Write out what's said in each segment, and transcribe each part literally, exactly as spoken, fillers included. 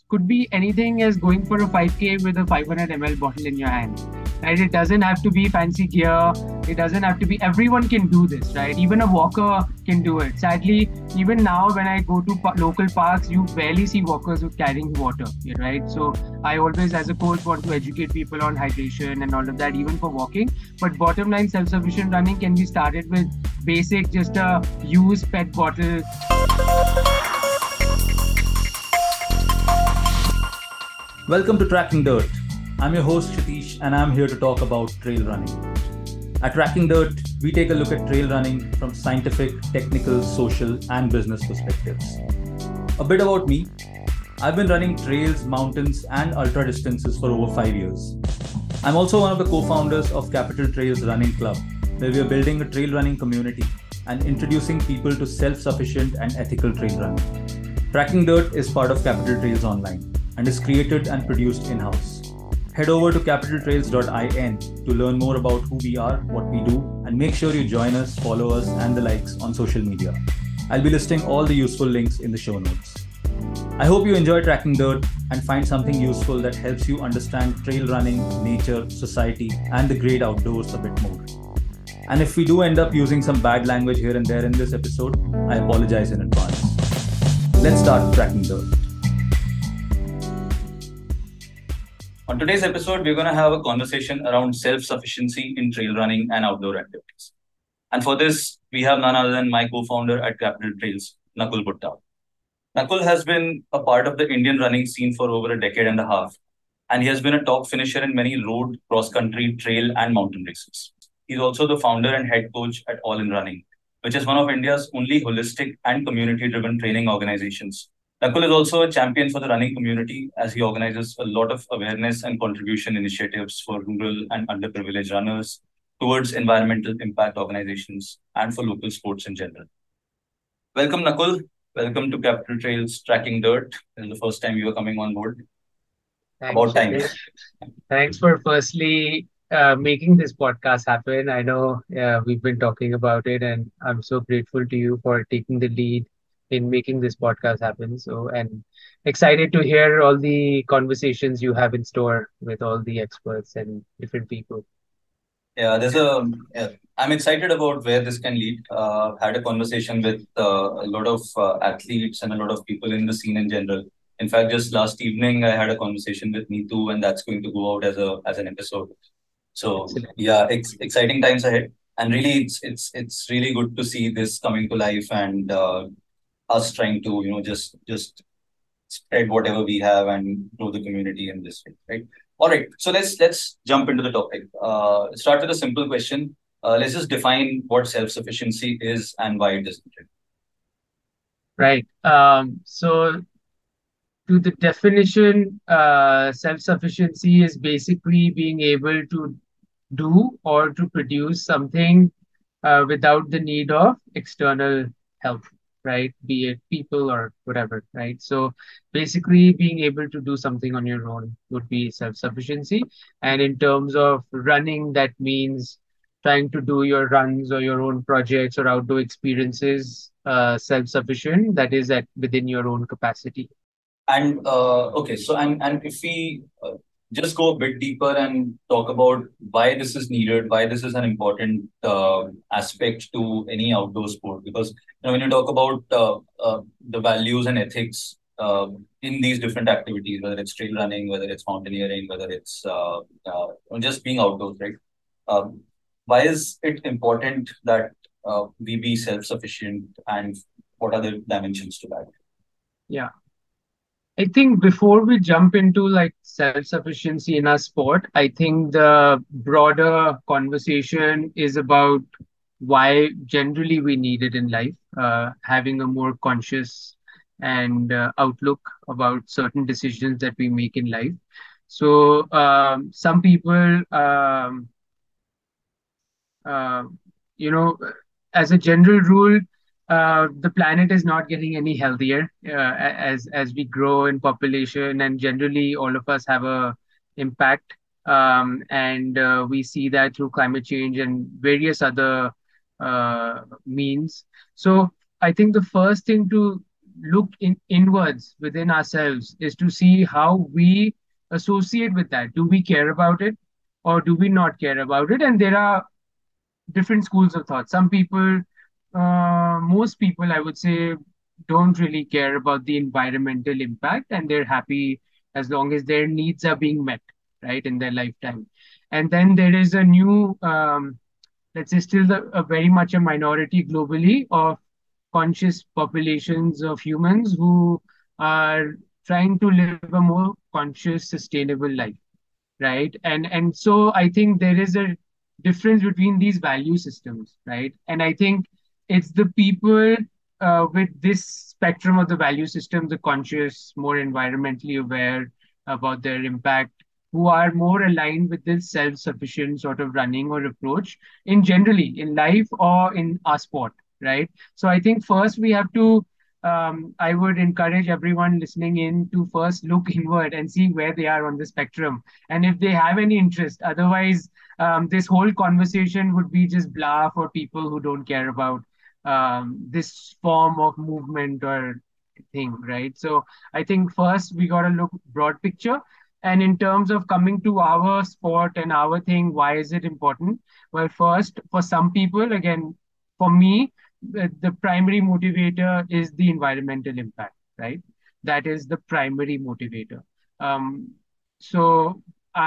could be anything as going for a five K with a five hundred milliliter bottle in your hand. Right? It doesn't have to be fancy gear. It doesn't have to be, everyone can do this, right? Even a walker can do it. Sadly, even now when I go to pa- local parks, you barely see walkers with carrying water, yeah, right? So I always, as a coach, want to educate people on hydration and all of that, even for walking. But bottom line, self-sufficient running can be started with basic, just a used pet bottle. Welcome to Tracking Dirt. I'm your host Kshitish and I'm here to talk about trail running. At Tracking Dirt, we take a look at trail running from scientific, technical, social, and business perspectives. A bit about me. I've been running trails, mountains, and ultra distances for over five years. I'm also one of the co-founders of Capital Trails Running Club, where we are building a trail running community and introducing people to self-sufficient and ethical trail running. Tracking Dirt is part of Capital Trails Online and is created and produced in-house. Head over to capital trails dot in to learn more about who we are, what we do, and make sure you join us, follow us, and the likes on social media. I'll be listing all the useful links in the show notes. I hope you enjoy Tracking Dirt and find something useful that helps you understand trail running, nature, society, and the great outdoors a bit more. And if we do end up using some bad language here and there in this episode, I apologize in advance. Let's start Tracking Dirt. On today's episode, we're going to have a conversation around self-sufficiency in trail running and outdoor activities. And for this, we have none other than my co-founder at Capital Trails, Nakul Bhutta. Nakul has been a part of the Indian running scene for over a decade and a half, and he has been a top finisher in many road, cross-country, trail, and mountain races. He's also the founder and head coach at All in Running, which is one of India's only holistic and community-driven training organizations. Nakul is also a champion for the running community as he organizes a lot of awareness and contribution initiatives for rural and underprivileged runners, towards environmental impact organizations, and for local sports in general. Welcome, Nakul. Welcome to Capital Trails Tracking Dirt. This is the first time you are coming on board. Thanks, About time. Shitesh. Thanks for firstly uh, making this podcast happen. I know uh, we've been talking about it, and I'm so grateful to you for taking the lead in making this podcast happen. So, and excited to hear all the conversations you have in store with all the experts and different people. Yeah, there's a. Yeah, I'm excited about where this can lead. Uh, had a conversation with uh, a lot of uh, athletes and a lot of people in the scene in general. In fact, just last evening I had a conversation with Neetu, and that's going to go out as a as an episode. So Excellent. yeah, ex- exciting times ahead, and really, it's it's it's really good to see this coming to life and uh, us trying to you know just just spread whatever we have and grow the community in this way, right? All right, so let's let's jump into the topic. Uh, start with a simple question. Uh, let's just define what self-sufficiency is and why it is needed. Right. Um, so to the definition, uh, self-sufficiency is basically being able to do or to produce something uh, without the need of external help, right? Be it people or whatever, right? So basically, being able to do something on your own would be self-sufficiency. And in terms of running, that means trying to do your runs or your own projects or outdoor experiences uh, self-sufficient, that is at within your own capacity. And uh, okay, so and and if we uh, just go a bit deeper and talk about why this is needed, why this is an important uh, aspect to any outdoor sport, because you know when you talk about uh, uh, the values and ethics uh, in these different activities, whether it's trail running, whether it's mountaineering, whether it's uh, uh, just being outdoors, right? Um, why is it important that uh, we be self-sufficient, and what are the dimensions to that? Yeah. I think before we jump into like self-sufficiency in our sport, I think the broader conversation is about why generally we need it in life, uh, having a more conscious and uh, outlook about certain decisions that we make in life. So um, some people, um, uh, you know, as a general rule, uh, the planet is not getting any healthier uh, a- as as we grow in population, and generally all of us have a impact. Um, and uh, we see that through climate change and various other uh, means. So I think the first thing to look in inwards within ourselves is to see how we associate with that. Do we care about it or do we not care about it? And there are different schools of thought. Some people, uh, most people, I would say, don't really care about the environmental impact and they're happy as long as their needs are being met, right, in their lifetime. And then there is a new, um, let's say, still the, a very much a minority globally of conscious populations of humans who are trying to live a more conscious, sustainable life, right? And and so I think there is a difference between these value systems, right? And I think it's the people uh, with this spectrum of the value system, the conscious, more environmentally aware about their impact, who are more aligned with this self-sufficient sort of running or approach in generally in life or in our sport, right? So I think first we have to, um, I would encourage everyone listening in to first look inward and see where they are on the spectrum and if they have any interest. Otherwise, um, this whole conversation would be just blah for people who don't care about um, this form of movement or thing, right? So I think first we got to look broad picture. And in terms of coming to our sport and our thing, why is it important? Well, first, for some people, again, for me, the, the primary motivator is the environmental impact, right? That is the primary motivator. Um, so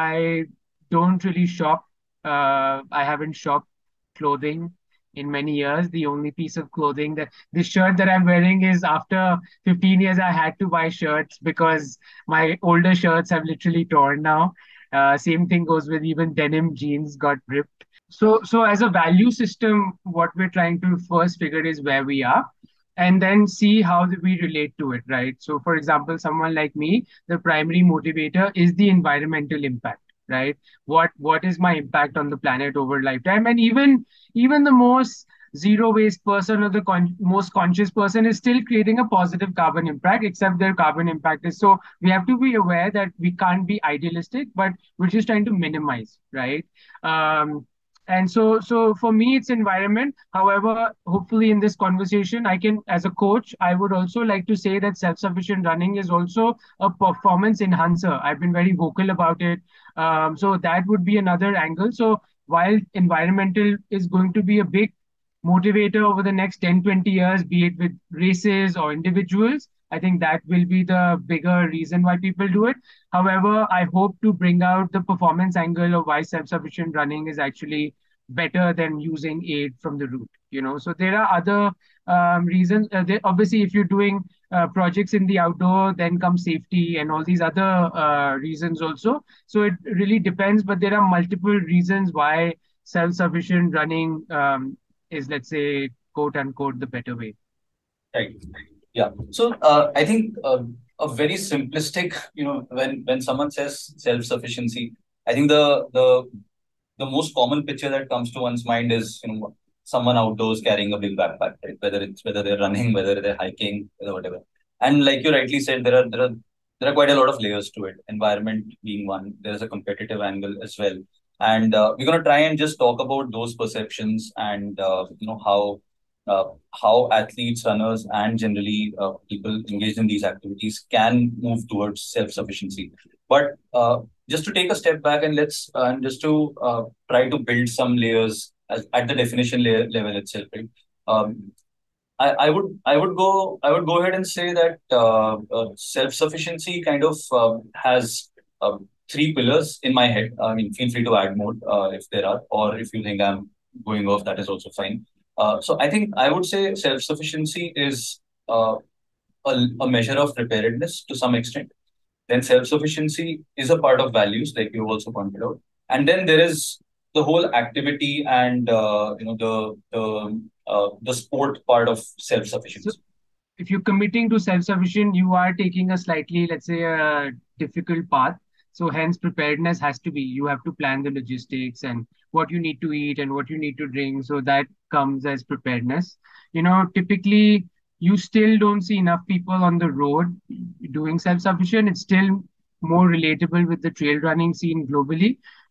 I don't really shop. Uh, I haven't shopped clothing in many years. The only piece of clothing that this shirt that I'm wearing is after fifteen years, I had to buy shirts because my older shirts have literally torn now. Uh, same thing goes with even denim jeans got ripped. So, so as a value system, what we're trying to first figure is where we are and then see how do we relate to it, right? So, for example, someone like me, the primary motivator is the environmental impact, right? What what is my impact on the planet over lifetime? And even even the most zero waste person or the con- most conscious person is still creating a positive carbon impact, except their carbon impact is so we have to be aware that we can't be idealistic, but we're just trying to minimize, right? Um, and so so for me it's environment. However, hopefully in this conversation I can, as a coach, I would also like to say that self-sufficient running is also a performance enhancer. I've been very vocal about it. Um, so that would be another angle. So while environmental is going to be a big motivator over the next ten twenty years, be it with races or individuals, I think that will be the bigger reason why people do it. However, I hope to bring out the performance angle of why self-sufficient running is actually better than using aid from the route. You know, so there are other um, reasons. Uh, there, obviously, if you're doing uh, projects in the outdoor, then comes safety and all these other uh, reasons also. So it really depends, but there are multiple reasons why self-sufficient running um, is, let's say, quote unquote, the better way. Right. Yeah. So uh, I think uh, a very simplistic, you know, when when someone says self-sufficiency, I think the the the most common picture that comes to one's mind is, you know, someone outdoors carrying a big backpack, right? Whether it's whether they're running, whether they're hiking, whether whatever. And like you rightly said, there are there are there are quite a lot of layers to it. Environment being one, there is a competitive angle as well. And uh, we're gonna try and just talk about those perceptions and uh, you know how uh, how athletes, runners, and generally uh, people engaged in these activities can move towards self-sufficiency. But uh, just to take a step back and let's uh, and just to uh, try to build some layers as, at the definition layer level itself, right? Um, I, I would I would go I would go ahead and say that uh, uh, self-sufficiency kind of uh, has uh, three pillars in my head. I mean, feel free to add more uh, if there are, or if you think I'm going off, that is also fine. Uh, so I think I would say self-sufficiency is uh, a, a measure of preparedness to some extent. Then self-sufficiency is a part of values, like you also pointed out. And then there is the whole activity and uh, you know the the uh, the sport part of So self-sufficiency. if you're committing to self-sufficient, you are taking a slightly, let's say, a difficult path. So hence preparedness has to be, you have to plan the logistics and what you need to eat and what you need to drink. So that comes as preparedness. You know, typically you still don't see enough people on the road doing self-sufficient. It's still more relatable with the trail running scene globally.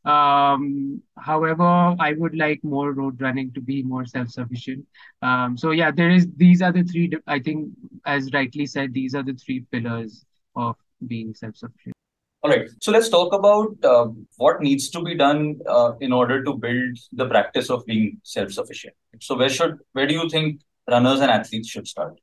Um, however, I would like more road running to be more self-sufficient. Um, so yeah, there is these are the three. di- I think, as rightly said, these are the three pillars of being self-sufficient. All right. So let's talk about uh, what needs to be done uh, in order to build the practice of being self-sufficient. So where should where do you think runners and athletes should start?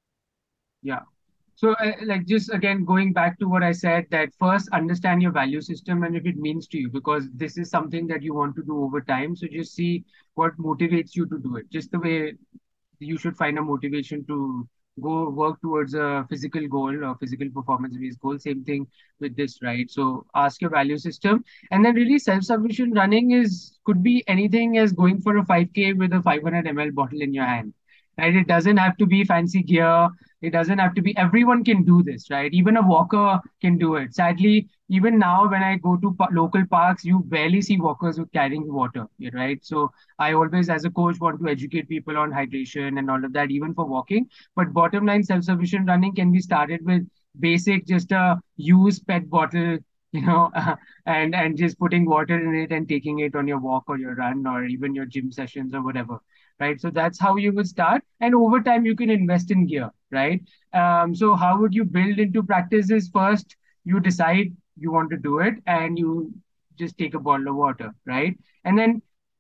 Yeah. So, uh, like, just again going back to what I said, that first understand your value system and if it means to you, because this is something that you want to do over time. So, just see what motivates you to do it. Just the way you should find a motivation to go work towards a physical goal or physical performance based goal. Same thing with this, right? So, ask your value system, and then really self-sufficient running is could be anything as going for a five K with a five hundred milliliter bottle in your hand. Right? It doesn't have to be fancy gear. It doesn't have to be, everyone can do this, right? Even a walker can do it. Sadly, even now when I go to pa- local parks, you barely see walkers with carrying water, yeah, right? So I always, as a coach, want to educate people on hydration and all of that, even for walking. But bottom line, self-sufficient running can be started with basic, just a used pet bottle, you know, and and just putting water in it and taking it on your walk or your run or even your gym sessions or whatever, right? So that's how you would start, and over time you can invest in gear, right? Um, so how would you build into practices? First, you decide you want to do it, and you just take a bottle of water, right? And then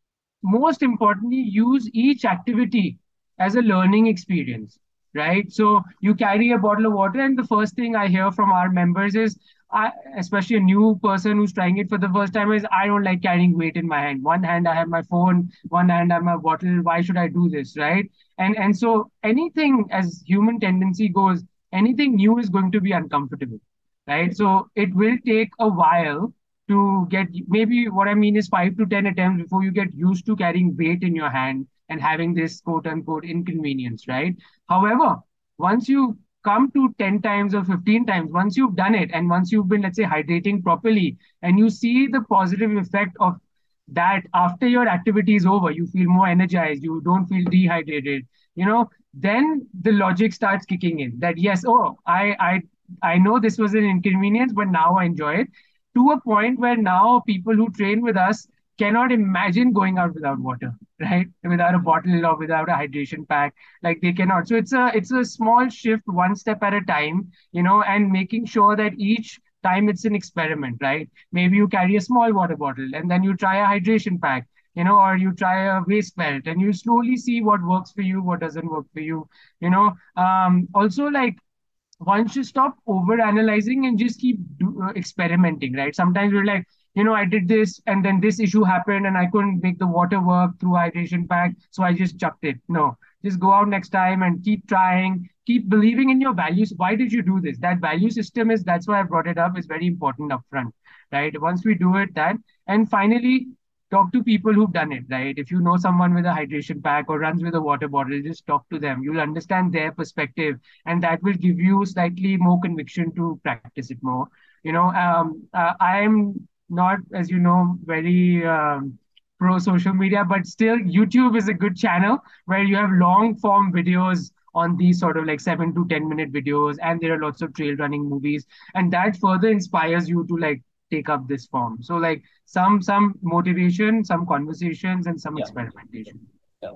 most importantly, use each activity as a learning experience, right? So you carry a bottle of water, and the first thing I hear from our members is, I, especially a new person who's trying it for the first time, is I don't like carrying weight in my hand. One hand I have my phone, one hand I have my bottle. Why should I do this, right? And and so anything, as human tendency goes, anything new is going to be uncomfortable, right? So it will take a while to get, maybe what I mean is five to ten attempts before you get used to carrying weight in your hand and having this quote unquote inconvenience, right? However, once you come to ten times or fifteen times, once you've done it and once you've been, let's say, hydrating properly, and you see the positive effect of that after your activity is over, you feel more energized, you don't feel dehydrated, you know, then the logic starts kicking in that yes, oh, I I I know this was an inconvenience, but now I enjoy it, to a point where now people who train with us cannot imagine going out without water, right? Without a bottle or without a hydration pack, like they cannot. So it's a it's a small shift, one step at a time, you know, and making sure that each time it's an experiment, right? Maybe you carry a small water bottle and then you try a hydration pack, you know, or you try a waist belt, and you slowly see what works for you, what doesn't work for you, you know. Um, also, like, one should stop over analyzing and just keep do, uh, experimenting, right? Sometimes we're like, you know, I did this and then this issue happened and I couldn't make the water work through hydration pack, so I just chucked it. No, just go out next time and keep trying, keep believing in your values. Why did you do this? That value system is, that's why I brought it up, is very important upfront, right? Once we do it, that, and finally, talk to people who've done it, right? If you know someone with a hydration pack or runs with a water bottle, just talk to them. You'll understand their perspective, and that will give you slightly more conviction to practice it more. You know, um, uh, I'm not, as you know, very um, pro social media, but still, YouTube is a good channel where you have long form videos on these sort of like seven to ten minute videos, and there are lots of trail running movies, and that further inspires you to like take up this form. So like some some motivation, some conversations, and some Yeah. experimentation. Yeah.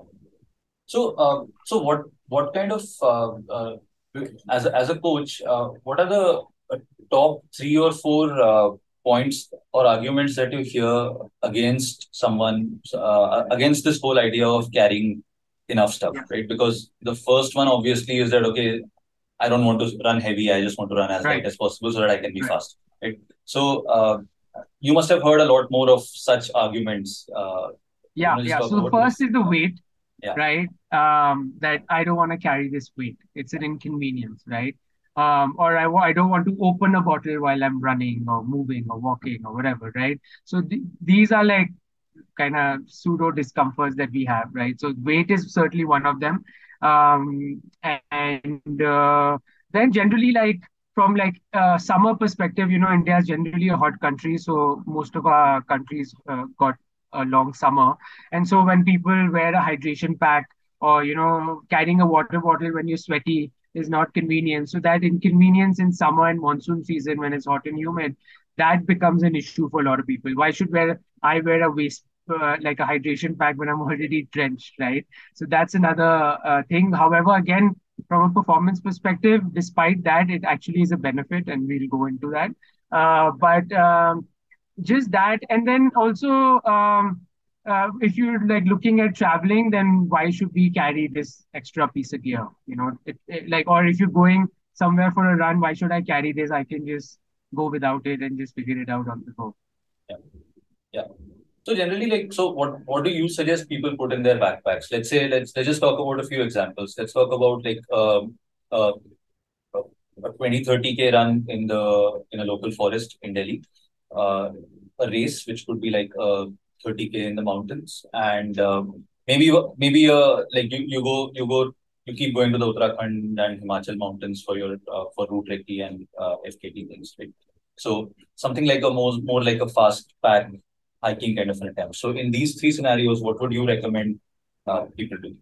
So, uh, so what what kind of uh, uh, as a, as a coach, uh, what are the uh, top three or four uh, points or arguments that you hear against someone uh, against this whole idea of carrying enough stuff, Yeah. right? Because the first one obviously is that okay, I don't want to run heavy. I just want to run as light Right. as possible so that I can be Right. fast, right? So, uh, you must have heard a lot more of such arguments. Uh, you Yeah. want to just Yeah. talk So about first this? is the weight, Yeah. right? Um, that I don't want to carry this weight. It's an inconvenience, right? Um, or I, wa- I don't want to open a bottle while I'm running or moving or walking or whatever, right? So th- these are like kind of pseudo discomforts that we have, right? So weight is certainly one of them. Um, and uh, then generally, like from like uh, summer perspective, you know, India is generally a hot country, so most of our countries uh, got a long summer, and so when people wear a hydration pack or you know carrying a water bottle when you're sweaty, is not convenient. So that inconvenience in summer and monsoon season when it's hot and humid, that becomes an issue for a lot of people. Why should wear I wear a waist uh, like a hydration pack when I'm already drenched, right? So that's another uh, thing. However, again, from a performance perspective, despite that, it actually is a benefit, and we'll go into that. Uh, but um, just that, and then also, um, uh, if you're like looking at traveling, then why should we carry this extra piece of gear? You know, it, it, like, or if you're going somewhere for a run, why should I carry this? I can just go without it and just figure it out on the go. Yeah. Yeah. So generally, like, so what what do you suggest people put in their backpacks? Let's say let's let's just talk about a few examples. Let's talk about like um uh, a twenty thirty k run in the in a local forest in Delhi, uh, a race which could be like uh, thirty k in the mountains, and um, maybe you- maybe uh, like you you go you go you keep going to the Uttarakhand and Himachal mountains for your uh, for route recce and uh, F K T things, right? So something like a more more like a fast pack hiking kind of an attempt. So in these three scenarios, what would you recommend uh, people do?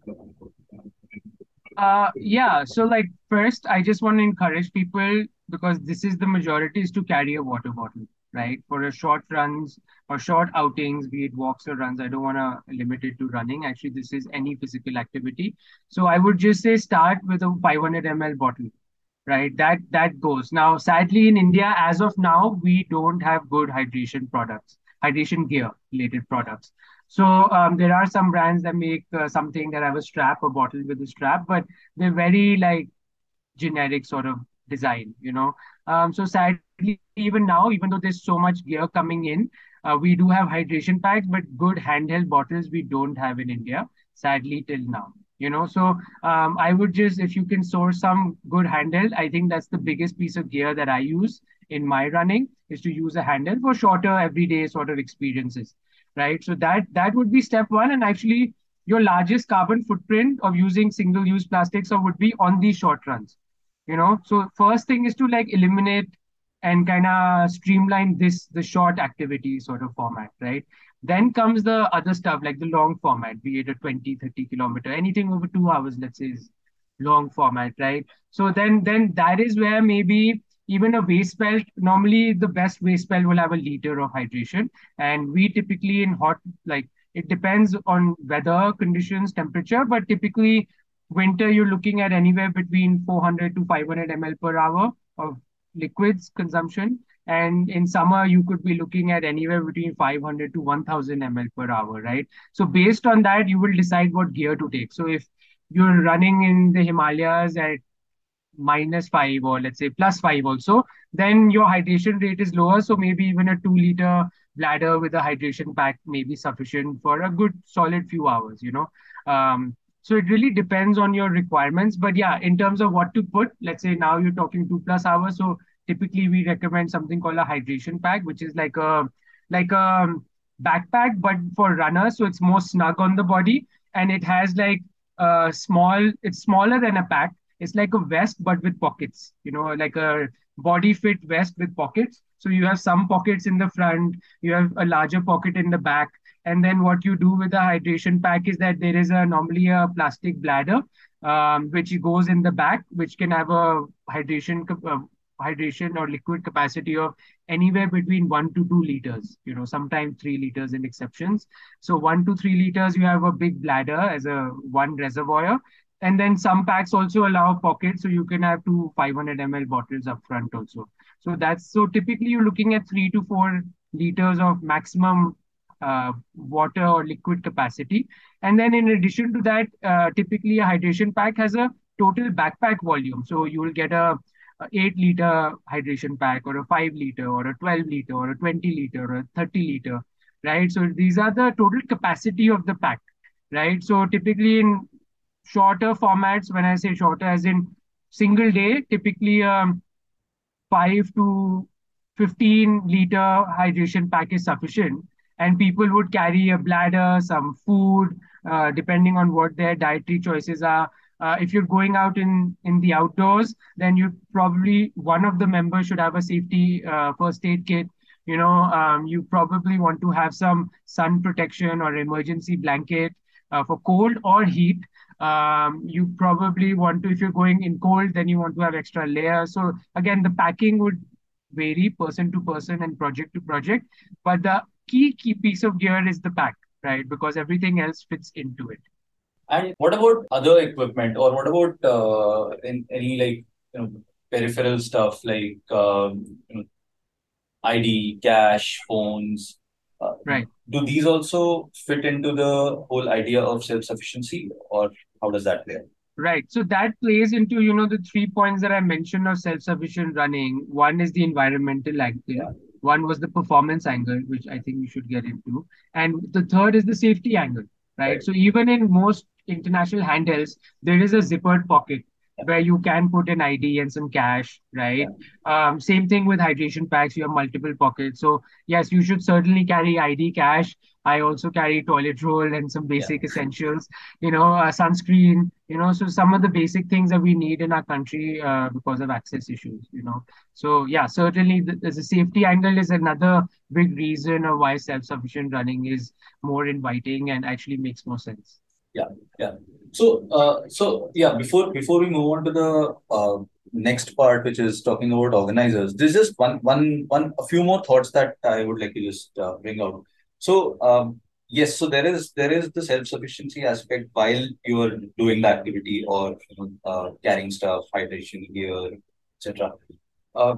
Uh, yeah. So like first, I just want to encourage people because this is the majority is to carry a water bottle, right? For a short runs or short outings, be it walks or runs. I don't want to limit it to running. Actually, this is any physical activity. So I would just say start with a five hundred milliliter bottle, right? That that goes. Now, sadly, in India, as of now, we don't have good hydration products, hydration gear related products. So um, there are some brands that make uh, something that have a strap, a bottle with a strap, but they're very like generic sort of design, you know. Um, so sadly, even now, even though there's so much gear coming in, uh, we do have hydration packs, but good handheld bottles we don't have in India, sadly, till now. You know, so um, I would just, if you can source some good handheld, I think that's the biggest piece of gear that I use in my running is to use a handheld for shorter everyday sort of experiences, right? So that that would be step one, and actually your largest carbon footprint of using single-use plastics or would be on these short runs, you know. So first thing is to like eliminate and kind of streamline this the short activity sort of format, right? Then comes the other stuff like the long format, be it a twenty thirty kilometer, anything over two hours, let's say, is long format, right? So then then that is where maybe even a waist belt, normally the best waist belt will have a liter of hydration, and we typically in hot, like, it depends on weather conditions, temperature, but typically winter, you're looking at anywhere between four hundred to five hundred milliliters per hour of liquids consumption. And in summer, you could be looking at anywhere between five hundred to one thousand milliliters per hour, right? So based on that, you will decide what gear to take. So if you're running in the Himalayas at minus five or let's say plus five also, then your hydration rate is lower. So maybe even a two liter bladder with a hydration pack may be sufficient for a good solid few hours, you know. Um, so it really depends on your requirements. But yeah, in terms of what to put, let's say now you're talking two plus hours. So typically we recommend something called a hydration pack, which is like a like a backpack, but for runners. So it's more snug on the body and it has like a small, it's smaller than a pack, it's like a vest, but with pockets, you know, like a body fit vest with pockets. So you have some pockets in the front, you have a larger pocket in the back. And then what you do with the hydration pack is that there is a normally a plastic bladder, um, which goes in the back, which can have a hydration uh, hydration or liquid capacity of anywhere between one to two liters. You know, sometimes three liters in exceptions. So one to three liters, you have a big bladder as a one reservoir, and then some packs also allow pockets, so you can have two five hundred milliliter bottles up front also. So that's so typically you're looking at three to four liters of maximum uh, water or liquid capacity. And then in addition to that, uh, typically a hydration pack has a total backpack volume. So you will get a, a eight liter hydration pack or a five liter or a twelve liter or a twenty liter or a thirty liter, right? So these are the total capacity of the pack, right? So typically in shorter formats, when I say shorter, as in single day, typically um, five to fifteen liter hydration pack is sufficient. And people would carry a bladder, some food, uh, depending on what their dietary choices are. Uh, if you're going out in, in the outdoors, then you probably, one of the members should have a safety uh, first aid kit. You know, um, you probably want to have some sun protection or emergency blanket uh, for cold or heat. Um, you probably want to, if you're going in cold, then you want to have extra layers. So again, the packing would vary person to person and project to project, but the key key piece of gear is the pack, right? Because everything else fits into it. And what about other equipment, or what about uh, in any like you know peripheral stuff like um, you know, I D, cash, phones? Uh, Right. do these also fit into the whole idea of self-sufficiency, or how does that play? Right. So that plays into, you know, the three points that I mentioned of self-sufficient running. One is the environmental angle. Yeah, One was the performance angle, which I think we should get into. And the third is the safety angle, right? right. So even in most international handhelds, there is a zippered pocket Yeah, where you can put an I D and some cash, yeah, right? Um, same thing with hydration packs. You have multiple pockets. So yes, you should certainly carry I D, cash. I also carry toilet roll and some yeah, basic essentials, you know, uh, sunscreen, you know, so some of the basic things that we need in our country uh, because of access issues, you know. So yeah, certainly th- there's a safety angle is another big reason of why self-sufficient running is more inviting and actually makes more sense. yeah, yeah. So, uh, so yeah, before before we move on to the uh, next part, which is talking about organizers, there's just one one one a few more thoughts that I would like to just uh, bring out. So, um, yes, so there is there is the self-sufficiency aspect while you are doing the activity, or you know, uh, carrying stuff, hydration gear, et cetera. Uh,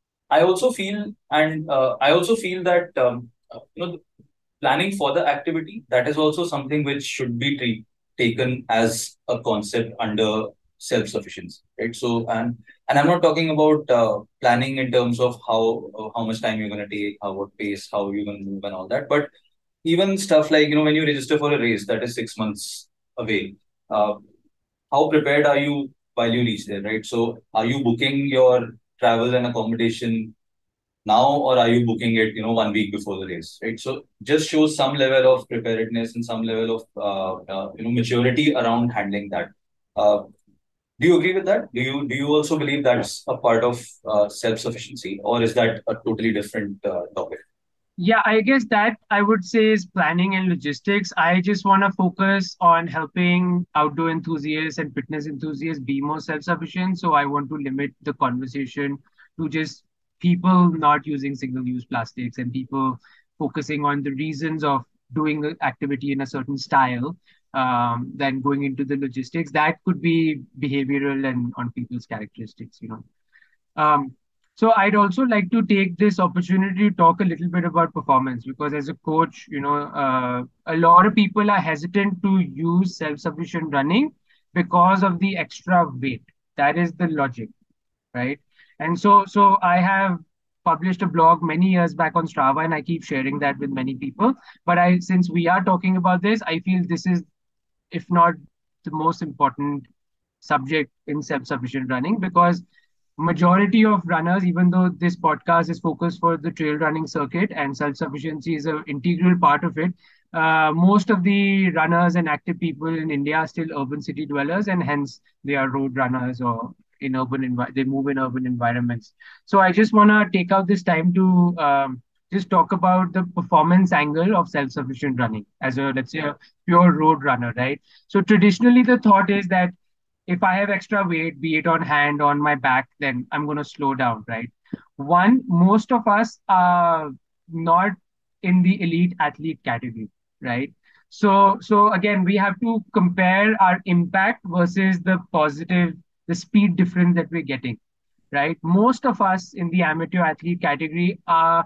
I also feel, and uh, I also feel that um, uh, you know planning for the activity, that is also something which should be tre- taken as a concept under self sufficiency, right? So and and I'm not talking about uh, planning in terms of how uh, how much time you're going to take, how what pace, how you're going to move, and all that, but even stuff like you know when you register for a race that is six months away. Uh, how prepared are you while you reach there, right? So are you booking your travel and accommodation now, or are you booking it, you know, one week before the race, right? So just shows some level of preparedness and some level of uh, uh, you know maturity around handling that. Uh, do you agree with that? Do you do you also believe that's a part of uh, self sufficiency, or is that a totally different uh, topic? Yeah, I guess that I would say is planning and logistics. I just want to focus on helping outdoor enthusiasts and fitness enthusiasts be more self-sufficient. So I want to limit the conversation to just people not using single-use plastics and people focusing on the reasons of doing the activity in a certain style, um, then going into the logistics. That could be behavioral and on people's characteristics, you know. Um, so I'd also like to take this opportunity to talk a little bit about performance because as a coach, you know, uh, a lot of people are hesitant to use self-sufficient running because of the extra weight. That is the logic, right? And so, so I have published a blog many years back on Strava, and I keep sharing that with many people. But I, since we are talking about this, I feel this is, if not the most important subject in self-sufficient running because majority of runners, even though this podcast is focused for the trail running circuit and self-sufficiency is an integral part of it, uh, most of the runners and active people in India are still urban city dwellers, and hence they are road runners or in urban envi- they move in urban environments. So I just want to take out this time to um, just talk about the performance angle of self-sufficient running as a, let's say, a pure road runner, right? So traditionally the thought is that if I have extra weight, be it on hand, on my back, then I'm going to slow down, right? One, most of us are not in the elite athlete category, right? So, so again, we have to compare our impact versus the positive, the speed difference that we're getting, right? Most of us in the amateur athlete category are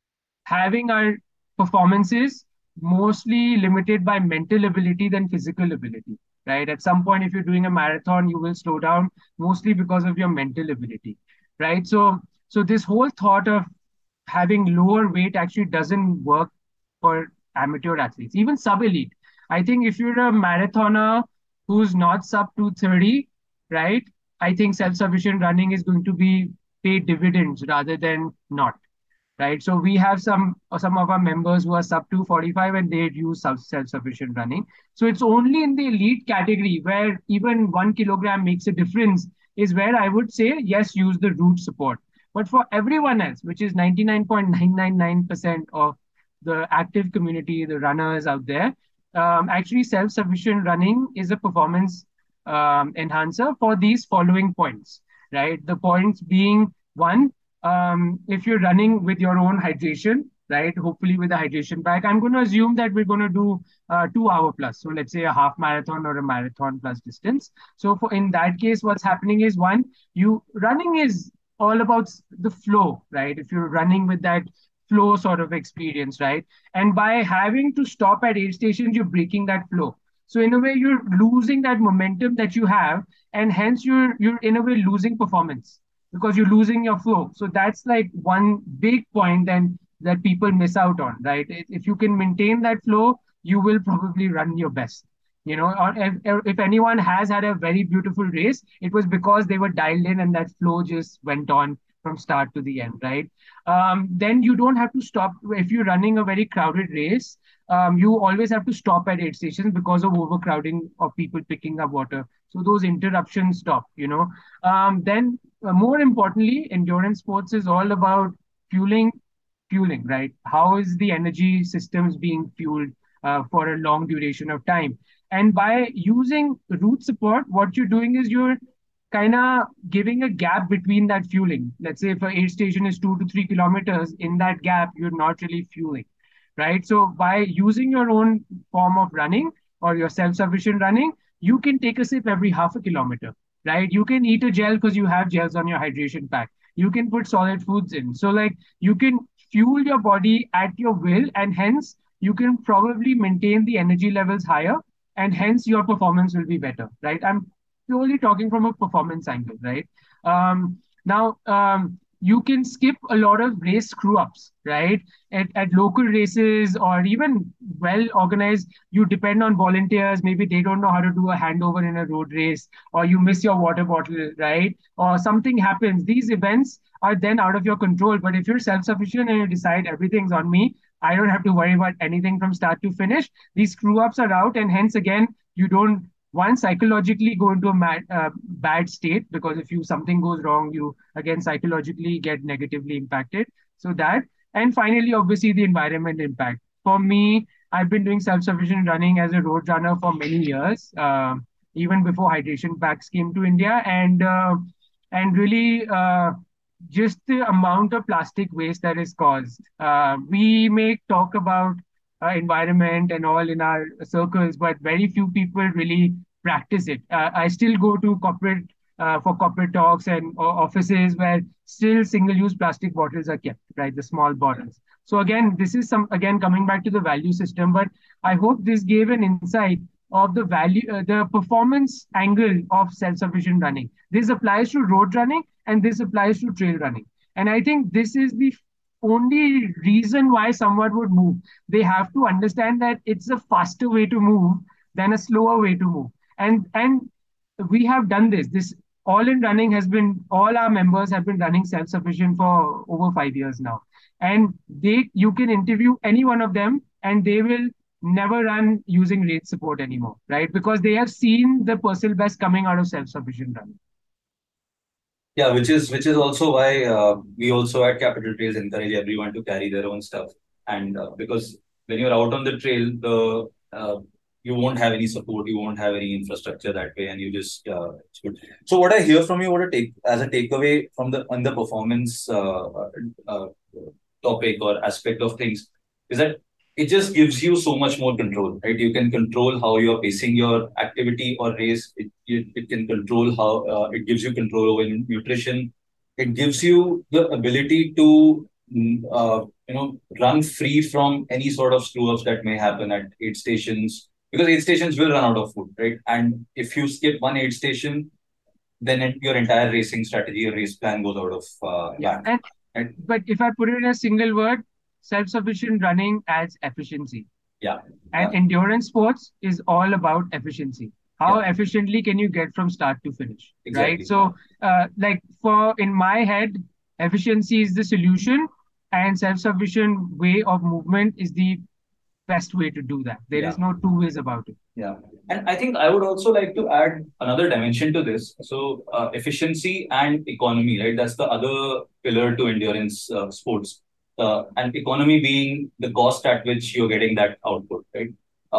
having our performances mostly limited by mental ability than physical ability, right? At some point, if you're doing a marathon, you will slow down mostly because of your mental ability, right? So, so this whole thought of having lower weight actually doesn't work for amateur athletes, even sub elite. I think if you're a marathoner who's not sub two thirty, right? I think self sufficient running is going to be pay dividends rather than not, right? So we have some some of our members who are sub two forty-five and they use self-sufficient running. So it's only in the elite category where even one kilogram makes a difference is where I would say, yes, use the root support. But for everyone else, which is ninety-nine point nine nine nine percent of the active community, the runners out there, um, actually self-sufficient running is a performance um, enhancer for these following points, right? The points being one, um, if you're running with your own hydration, right? Hopefully with a hydration pack. I'm going to assume that we're going to do uh, two hour plus. So let's say a half marathon or a marathon plus distance. So for in that case, what's happening is one, you running is all about the flow, right? If you're running with that flow sort of experience, right? And by having to stop at aid stations, you're breaking that flow. So in a way, you're losing that momentum that you have, and hence you're you're in a way losing performance because you're losing your flow. So that's like one big point then that people miss out on, right? If you can maintain that flow, you will probably run your best. You know, or if, if anyone has had a very beautiful race, it was because they were dialed in and that flow just went on from start to the end, right? Um, then you don't have to stop if you're running a very crowded race. Um, you always have to stop at aid stations because of overcrowding of people picking up water. So those interruptions stop. You know, um, then uh, more importantly, endurance sports is all about fueling, fueling, right? How is the energy systems being fueled uh, for a long duration of time? And by using root support, what you're doing is you're kind of giving a gap between that fueling. Let's say if an aid station is two to three kilometers, in that gap, you're not really fueling, right? So by using your own form of running or your self-sufficient running, you can take a sip every half a kilometer, right? You can eat a gel because you have gels on your hydration pack. You can put solid foods in. So like you can fuel your body at your will, and hence you can probably maintain the energy levels higher, and hence your performance will be better, right? I'm purely talking from a performance angle, right? Um, now, um, you can skip a lot of race screw ups, right? At, at local races or even well organized, you depend on volunteers. Maybe they don't know how to do a handover in a road race, or you miss your water bottle, right? Or something happens. These events are then out of your control. But if you're self sufficient and you decide everything's on me, I don't have to worry about anything from start to finish. These screw ups are out, and hence again, you don't one psychologically go into a mad, uh, bad state, because if you something goes wrong, you again psychologically get negatively impacted. So that, and finally, obviously, the environment impact. For me, I've been doing self-sufficient running as a road runner for many years, uh, even before hydration packs came to India, and uh, and really. Uh, just the amount of plastic waste that is caused. Uh, we may talk about uh, environment and all in our circles, but very few people really practice it. Uh, I still go to corporate uh, for corporate talks and uh, offices where still single-use plastic bottles are kept, right? The small bottles. So again, this is some again coming back to the value system, but I hope this gave an insight of the value, uh, the performance angle of self-sufficient running. This applies to road running and this applies to trail running. And I think this is the only reason why someone would move. They have to understand that it's a faster way to move than a slower way to move. And and we have done this. This all in running has been all our members have been running self-sufficient for over five years now. And they you can interview any one of them and they will never run using rate support anymore, right? Because they have seen the personal best coming out of self-sufficient running. Yeah, which is which is also why uh, we also at Capital Trails encourage everyone to carry their own stuff, and uh, because when you're out on the trail, the uh, you won't have any support, you won't have any infrastructure that way, and you just uh, it's good. So what I hear from you, what I take as a takeaway from the on the performance uh, uh, topic or aspect of things is that it just gives you so much more control, right? You can control how you're pacing your activity or race. It, it, it can control how uh, it gives you control over nutrition. It gives you the ability to, mm, uh, you know, run free from any sort of screw ups that may happen at aid stations, because aid stations will run out of food, right? And if you skip one aid station, then it, your entire racing strategy, your race plan goes out of uh, Yeah. whack. And And but if I put it in a single word, self-sufficient running adds efficiency. yeah, And yeah, endurance sports is all about efficiency. How yeah, efficiently can you get from start to finish, right? exactly. So, uh, like for in my head, efficiency is the solution, and self-sufficient way of movement is the best way to do that. There Yeah. is no two ways about it. Yeah. And I think I would also like to add another dimension to this. So, uh, efficiency and economy, right? That's the other pillar to endurance uh, sports. Uh, and economy being the cost at which you're getting that output, right? Uh,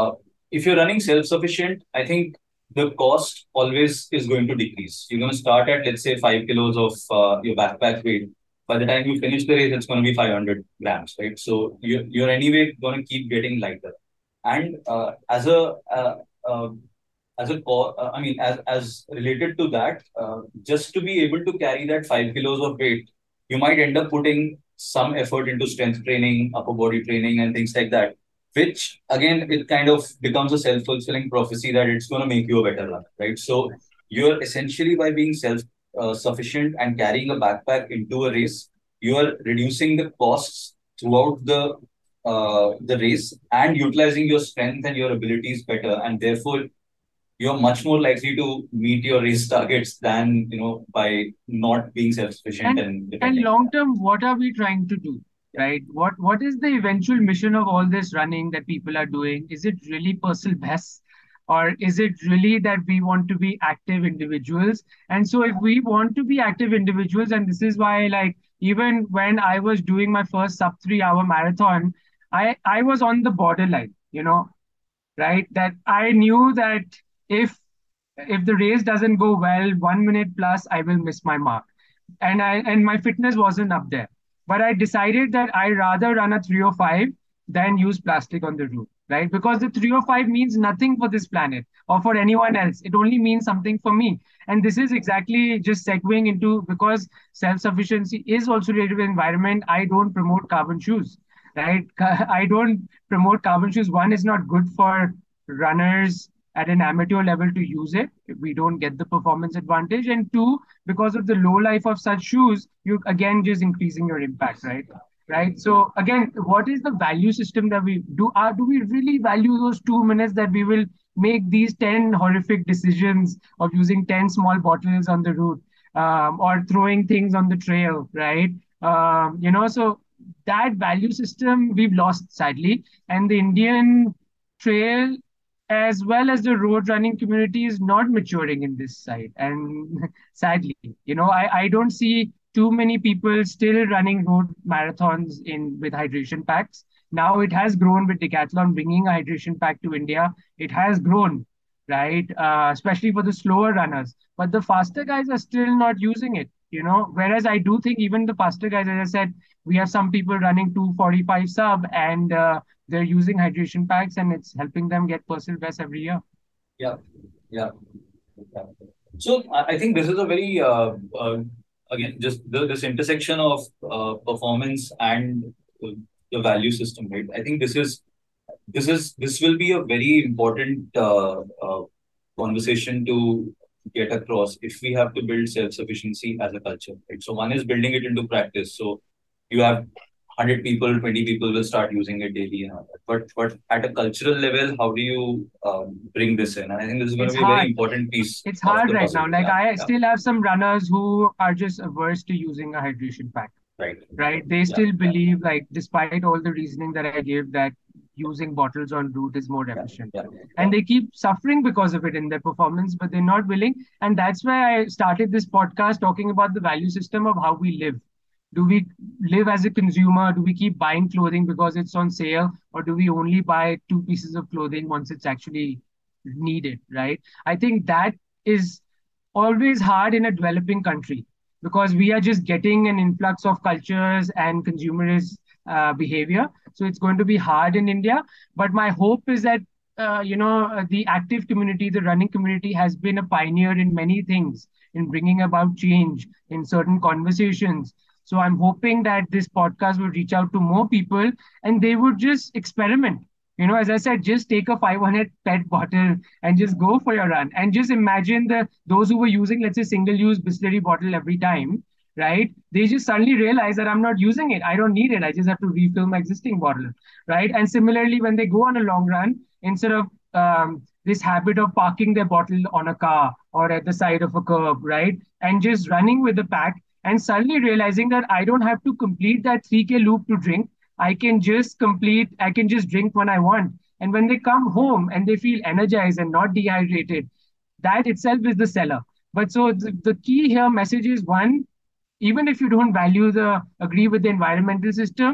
if you're running self-sufficient, I think the cost always is going to decrease. You're going to start at, let's say, five kilos of uh, your backpack weight. By the time you finish the race, it's going to be five hundred grams, right? So you're, you're anyway going to keep getting lighter. And uh, as a uh, uh, as a co- uh, I mean, as as related to that, uh, just to be able to carry that five kilos of weight, you might end up putting some effort into strength training, upper body training, and things like that. Which again, it kind of becomes a self fulfilling prophecy that it's going to make you a better runner, right? So you're essentially by being self uh, sufficient and carrying a backpack into a race, you are reducing the costs throughout the uh, the race and utilizing your strength and your abilities better, and therefore you're much more likely to meet your race targets than you know by not being self-sufficient And and and depending. long term, what are we trying to do? Yeah. Right? What what is the eventual mission of all this running that people are doing? Is it really personal best? Or is it really that we want to be active individuals? And so if we want to be active individuals, and this is why like even when I was doing my first sub three hour marathon, I, I was on the borderline, you know, right? That I knew that if if the race doesn't go well, one minute plus, I will miss my mark. And I and my fitness wasn't up there. But I decided that I rather run a three oh five than use plastic on the route, right? Because the three oh five means nothing for this planet or for anyone else. It only means something for me. And this is exactly just segueing into because self-sufficiency is also related with environment. I don't promote carbon shoes, right? I don't promote carbon shoes. One is not good for runners at an amateur level to use it. We don't get the performance advantage. And two, because of the low life of such shoes, you again just increasing your impact, right? Right. So again, what is the value system that we do? Are do we really value those two minutes that we will make these ten horrific decisions of using ten small bottles on the route um, or throwing things on the trail, right? Um, you know, so that value system we've lost sadly, and the Indian trail as well as the road running community is not maturing in this side. And sadly, you know, I, I don't see too many people still running road marathons in with hydration packs. Now it has grown with Decathlon bringing a hydration pack to India. It has grown, right? Uh, especially for the slower runners. But the faster guys are still not using it, you know. Whereas I do think even the faster guys, as I said, we have some people running two forty-five sub and uh, they're using hydration packs and it's helping them get personal best every year. Yeah, yeah, yeah. So I I think this is a very uh, uh, again just the, this intersection of uh, performance and uh, the value system, right? I think this is this is this will be a very important uh, uh, conversation to get across if we have to build self-sufficiency as a culture, right? So one is building it into practice. So you have one hundred people, twenty people will start using it daily and all that. But but at a cultural level, how do you um, bring this in? And I think this is going to It's be a very hard. important piece It's of hard the right puzzle. now. Like Yeah, I yeah, still have some runners who are just averse to using a hydration pack, right. right? They Yeah, still yeah, believe, like, despite all the reasoning that I gave, that using bottles on route is more yeah, efficient. yeah, yeah. And they keep suffering because of it in their performance, but they're not willing. And that's why I started this podcast talking about the value system of how we live. Do we live as a consumer? Do we keep buying clothing because it's on sale? Or do we only buy two pieces of clothing once it's actually needed, right? I think that is always hard in a developing country because we are just getting an influx of cultures and consumerist uh, behavior. So it's going to be hard in India. But my hope is that uh, you know uh, the active community, the running community, has been a pioneer in many things in bringing about change in certain conversations. So I'm hoping that this podcast will reach out to more people and they would just experiment. You know, as I said, just take a five hundred pet bottle and just go for your run. And just imagine the those who were using, let's say, single-use Bisleri bottle every time, right? They just suddenly realize that I'm not using it. I don't need it. I just have to refill my existing bottle, right? And similarly, when they go on a long run, instead of um, this habit of parking their bottle on a car or at the side of a curb, right? And just running with the pack and suddenly realizing that I don't have to complete that three K loop to drink. I can just complete, I can just drink when I want. And when they come home and they feel energized and not dehydrated, that itself is the seller. But so the, the key here message is one, even if you don't value the agree with the environmental system,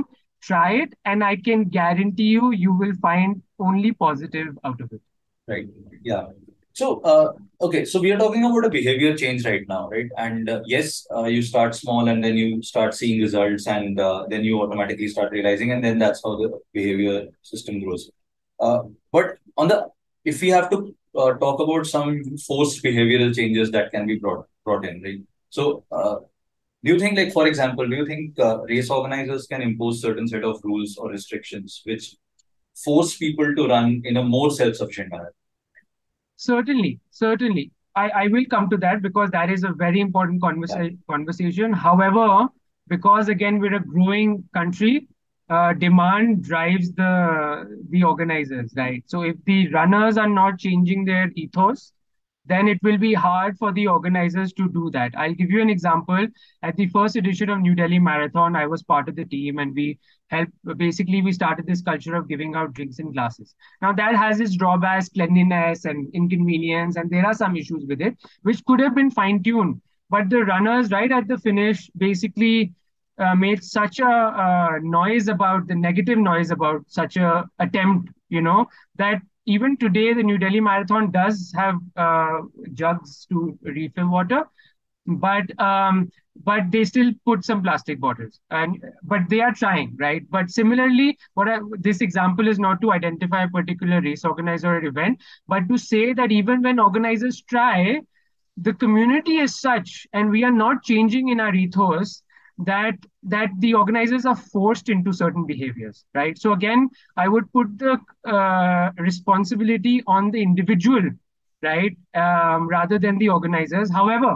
try it, and I can guarantee you, you will find only positive out of it. Right. Yeah. So, uh, okay, so we are talking about a behavior change right now, right? And uh, yes, uh, you start small and then you start seeing results, and uh, then you automatically start realizing, and then that's how the behavior system grows. Uh, but on the, if we have to uh, talk about some forced behavioral changes that can be brought brought in, right? So, uh, do you think, like, for example, do you think uh, race organizers can impose certain set of rules or restrictions which force people to run in a more self-sufficient manner? Certainly, certainly. I, I will come to that because that is a very important Yeah. conversa- conversation. However, because again we're a growing country, uh, demand drives the the organizers, right? So if the runners are not changing their ethos, then it will be hard for the organizers to do that. I'll give you an example. At the first edition of New Delhi Marathon, I was part of the team, and we helped. Basically, we started this culture of giving out drinks in glasses. Now, that has its drawbacks, cleanliness and inconvenience, and there are some issues with it, which could have been fine tuned. But the runners, right at the finish, basically uh, made such a uh, noise about the negative noise about such a attempt, you know, that even today the New Delhi Marathon does have uh, jugs to refill water, but um, but they still put some plastic bottles, and but they are trying, right? But similarly, what I, this example is not to identify a particular race organizer or event, but to say that even when organizers try, the community is such, and we are not changing in our ethos, that that the organizers are forced into certain behaviors, right? So again, I would put the uh, responsibility on the individual, right, um, rather than the organizers. However,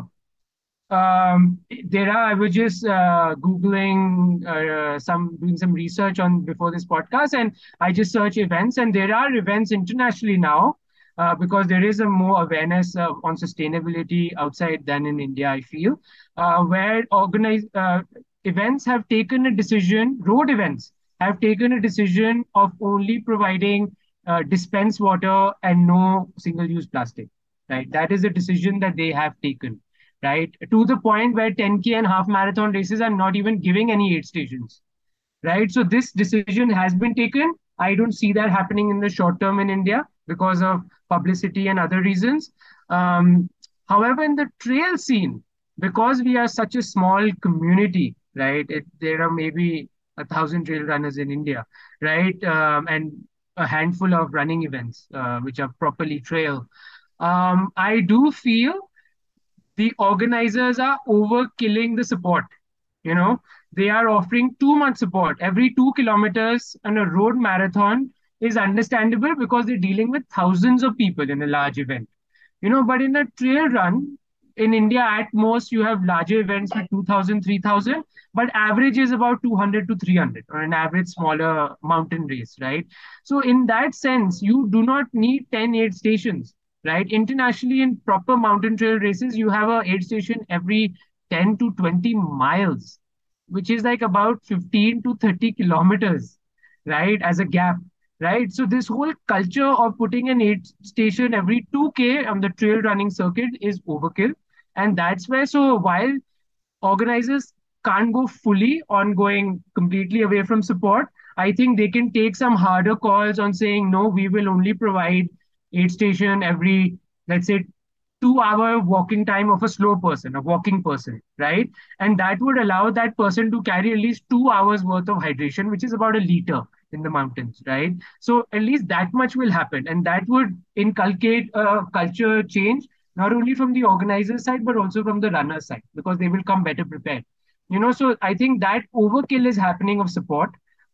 um, there are, I was just uh, Googling uh, some, doing some research on before this podcast, and I just search events, and there are events internationally now uh, because there is a more awareness uh, on sustainability outside than in India, I feel, uh, where organized uh, events have taken a decision, road events have taken a decision of only providing uh, dispense water and no single use plastic, right? That is a decision that they have taken, right? To the point where ten K and half marathon races are not even giving any aid stations, right? So this decision has been taken. I don't see that happening in the short term in India because of publicity and other reasons. Um, However, in the trail scene, because we are such a small community, right? It, there are maybe a thousand trail runners in India, right? Um, and a handful of running events, uh, which are properly trail. Um, I do feel the organizers are overkilling the support. You know, they are offering too much support. Every two kilometers on a road marathon is understandable because they're dealing with thousands of people in a large event. You know, but in a trail run in India, at most you have larger events with two thousand, three thousand, but average is about two hundred to three hundred or an average smaller mountain race, right? So in that sense, you do not need ten aid stations, right? Internationally, in proper mountain trail races, you have a aid station every ten to twenty miles, which is like about fifteen to thirty kilometers, right? As a gap, right? So this whole culture of putting an aid station every two K on the trail running circuit is overkill. And that's where, so while organizers can't go fully on going completely away from support, I think they can take some harder calls on saying, no, we will only provide aid station every, let's say, two hour walking time of a slow person, a walking person, right? And that would allow that person to carry at least two hours worth of hydration, which is about a liter in the mountains, right? So at least that much will happen. And that would inculcate a culture change, not only from the organizer side, but also from the runner side, because they will come better prepared. You know, so I think that overkill is happening of support.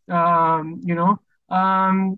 Um, you know, um,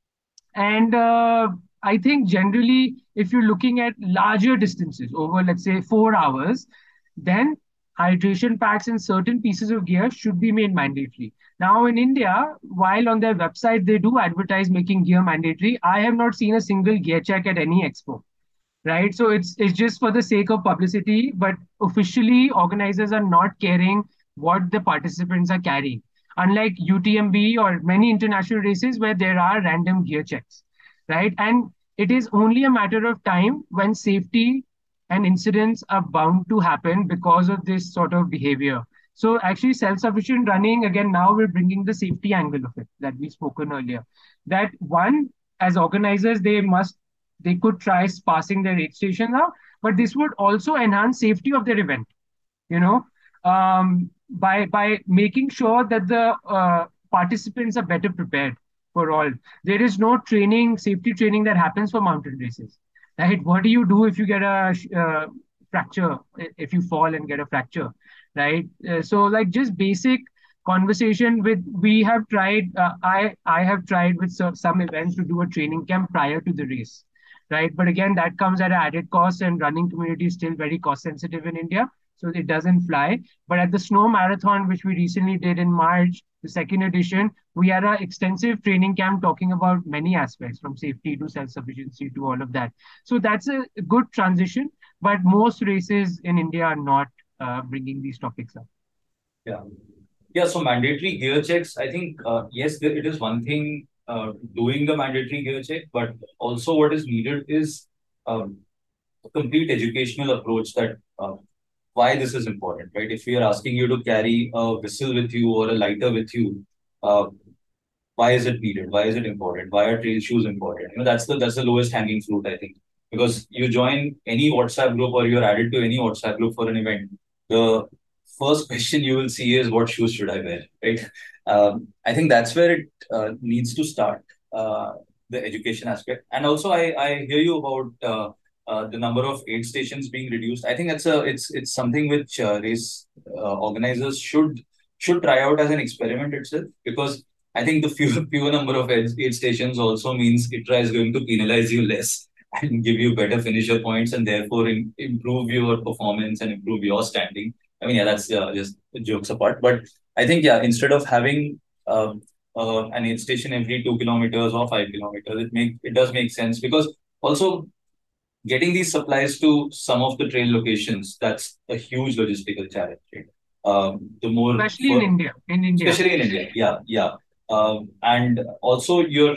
and uh, I think generally, if you're looking at larger distances over, let's say, four hours, then hydration packs and certain pieces of gear should be made mandatory. Now, in India, while on their website they do advertise making gear mandatory, I have not seen a single gear check at any expo, right? So it's it's just for the sake of publicity, but officially organizers are not caring what the participants are carrying. Unlike U T M B or many international races where there are random gear checks, right? And it is only a matter of time when safety and incidents are bound to happen because of this sort of behavior. So actually, self-sufficient running, again, now we're bringing the safety angle of it that we spoken earlier. That one, as organizers, they must they could try passing their aid station now, but this would also enhance safety of their event. You know, um, by by making sure that the uh, participants are better prepared for all. There is no training, safety training that happens for mountain races, right? What do you do if you get a uh, fracture, if you fall and get a fracture, right? Uh, so like just basic conversation with we have tried. Uh, I I have tried with so, some events to do a training camp prior to the race, right? But again, that comes at an added cost, and running community is still very cost sensitive in India, so it doesn't fly. But at the snow marathon, which we recently did in March, the second edition, we had an extensive training camp talking about many aspects from safety to self-sufficiency to all of that. So that's a good transition, but most races in India are not uh, bringing these topics up. Yeah. Yeah, so mandatory gear checks, I think, uh, yes, there, it is one thing uh, doing the mandatory gear check, but also what is needed is um, a complete educational approach that uh, why this is important, right? If we are asking you to carry a whistle with you or a lighter with you, uh, why is it needed? Why is it important? Why are trail shoes important? You know, that's the that's the lowest hanging fruit, I think. Because you join any WhatsApp group or you're added to any WhatsApp group for an event, the first question you will see is what shoes should I wear, right? Um, I think that's where it uh, needs to start, uh, the education aspect. And also, I I hear you about uh, uh, the number of aid stations being reduced. I think that's a it's it's something which uh, race uh, organizers should should try out as an experiment itself, because I think the fewer, fewer number of aid, aid stations also means ITRA is going to penalize you less and give you better finisher points, and therefore in, improve your performance and improve your standing. I mean, yeah, that's uh, just jokes apart. But I think, yeah, instead of having uh, uh, an aid station every two kilometers or five kilometers, it make it does make sense, because also getting these supplies to some of the trail locations, that's a huge logistical challenge, right? Um, the more Especially in for India. In India. especially in India, yeah, yeah. Um, and also, you're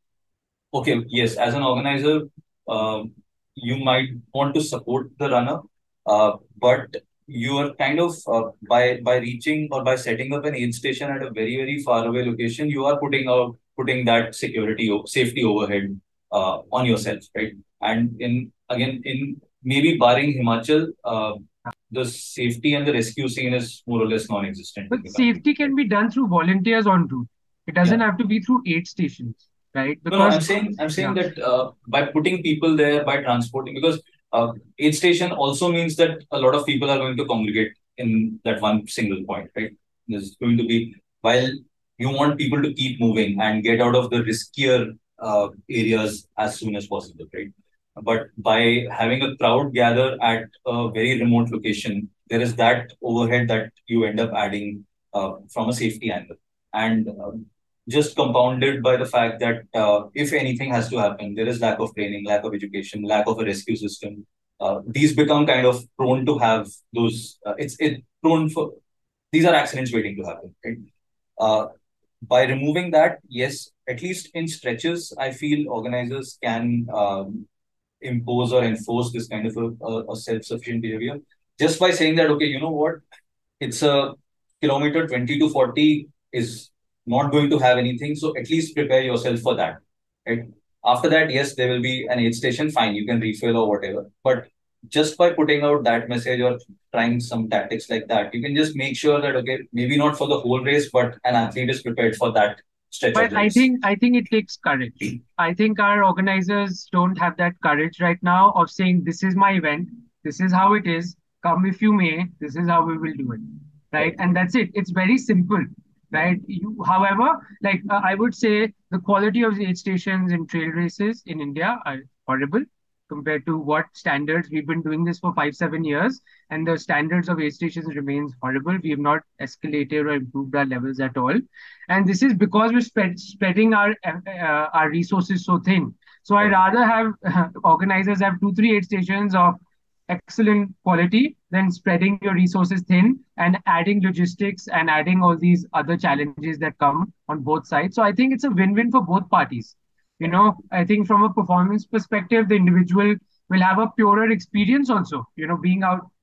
okay. Yes, as an organizer, um, you might want to support the runner, uh, but you are kind of uh, by by reaching or by setting up an aid station at a very very far away location, you are putting out putting that security o- safety overhead uh, on yourself, right? And in again in maybe barring Himachal, uh, the safety and the rescue scene is more or less non-existent in But the country. safety can be done through volunteers on route. It Yeah. doesn't have to be through aid stations, right? No, no, Because I'm saying I'm saying yeah. that uh, by putting people there, by transporting, because uh, aid station also means that a lot of people are going to congregate in that one single point, right? There's going to be, while you want people to keep moving and get out of the riskier uh, areas as soon as possible, right? But by having a crowd gather at a very remote location, there is that overhead that you end up adding uh, from a safety angle. And um, just compounded by the fact that uh, if anything has to happen, there is lack of training, lack of education, lack of a rescue system. Uh, these become kind of prone to have those. Uh, it's it prone for these are accidents waiting to happen. Right? Uh, by removing that, yes, at least in stretches, I feel organizers can um, impose or enforce this kind of a, a, a self-sufficient behavior just by saying that, okay, you know what, it's a kilometer twenty to forty is not going to have anything. So at least prepare yourself for that. Right? After that, yes, there will be an aid station. Fine, you can refill or whatever. But just by putting out that message or trying some tactics like that, you can just make sure that, okay, maybe not for the whole race, but an athlete is prepared for that stretch of But the I race. think I think it takes courage. I think our organizers don't have that courage right now of saying this is my event, this is how it is. Come if you may, this is how we will do it, right? Right. And that's it. It's very simple, right? You, however, like uh, I would say, the quality of the aid stations in trail races in India are horrible compared to what standards we've been doing this for five seven years, and the standards of aid stations remains horrible. We have not escalated or improved our levels at all, and this is because we're spread, spreading our uh, our resources so thin. So I Right. rather have uh, organizers have two three aid stations of excellent quality than spreading your resources thin and adding logistics and adding all these other challenges that come on both sides. So I think it's a win-win for both parties. You know, I think from a performance perspective, the individual will have a purer experience also, you know, being out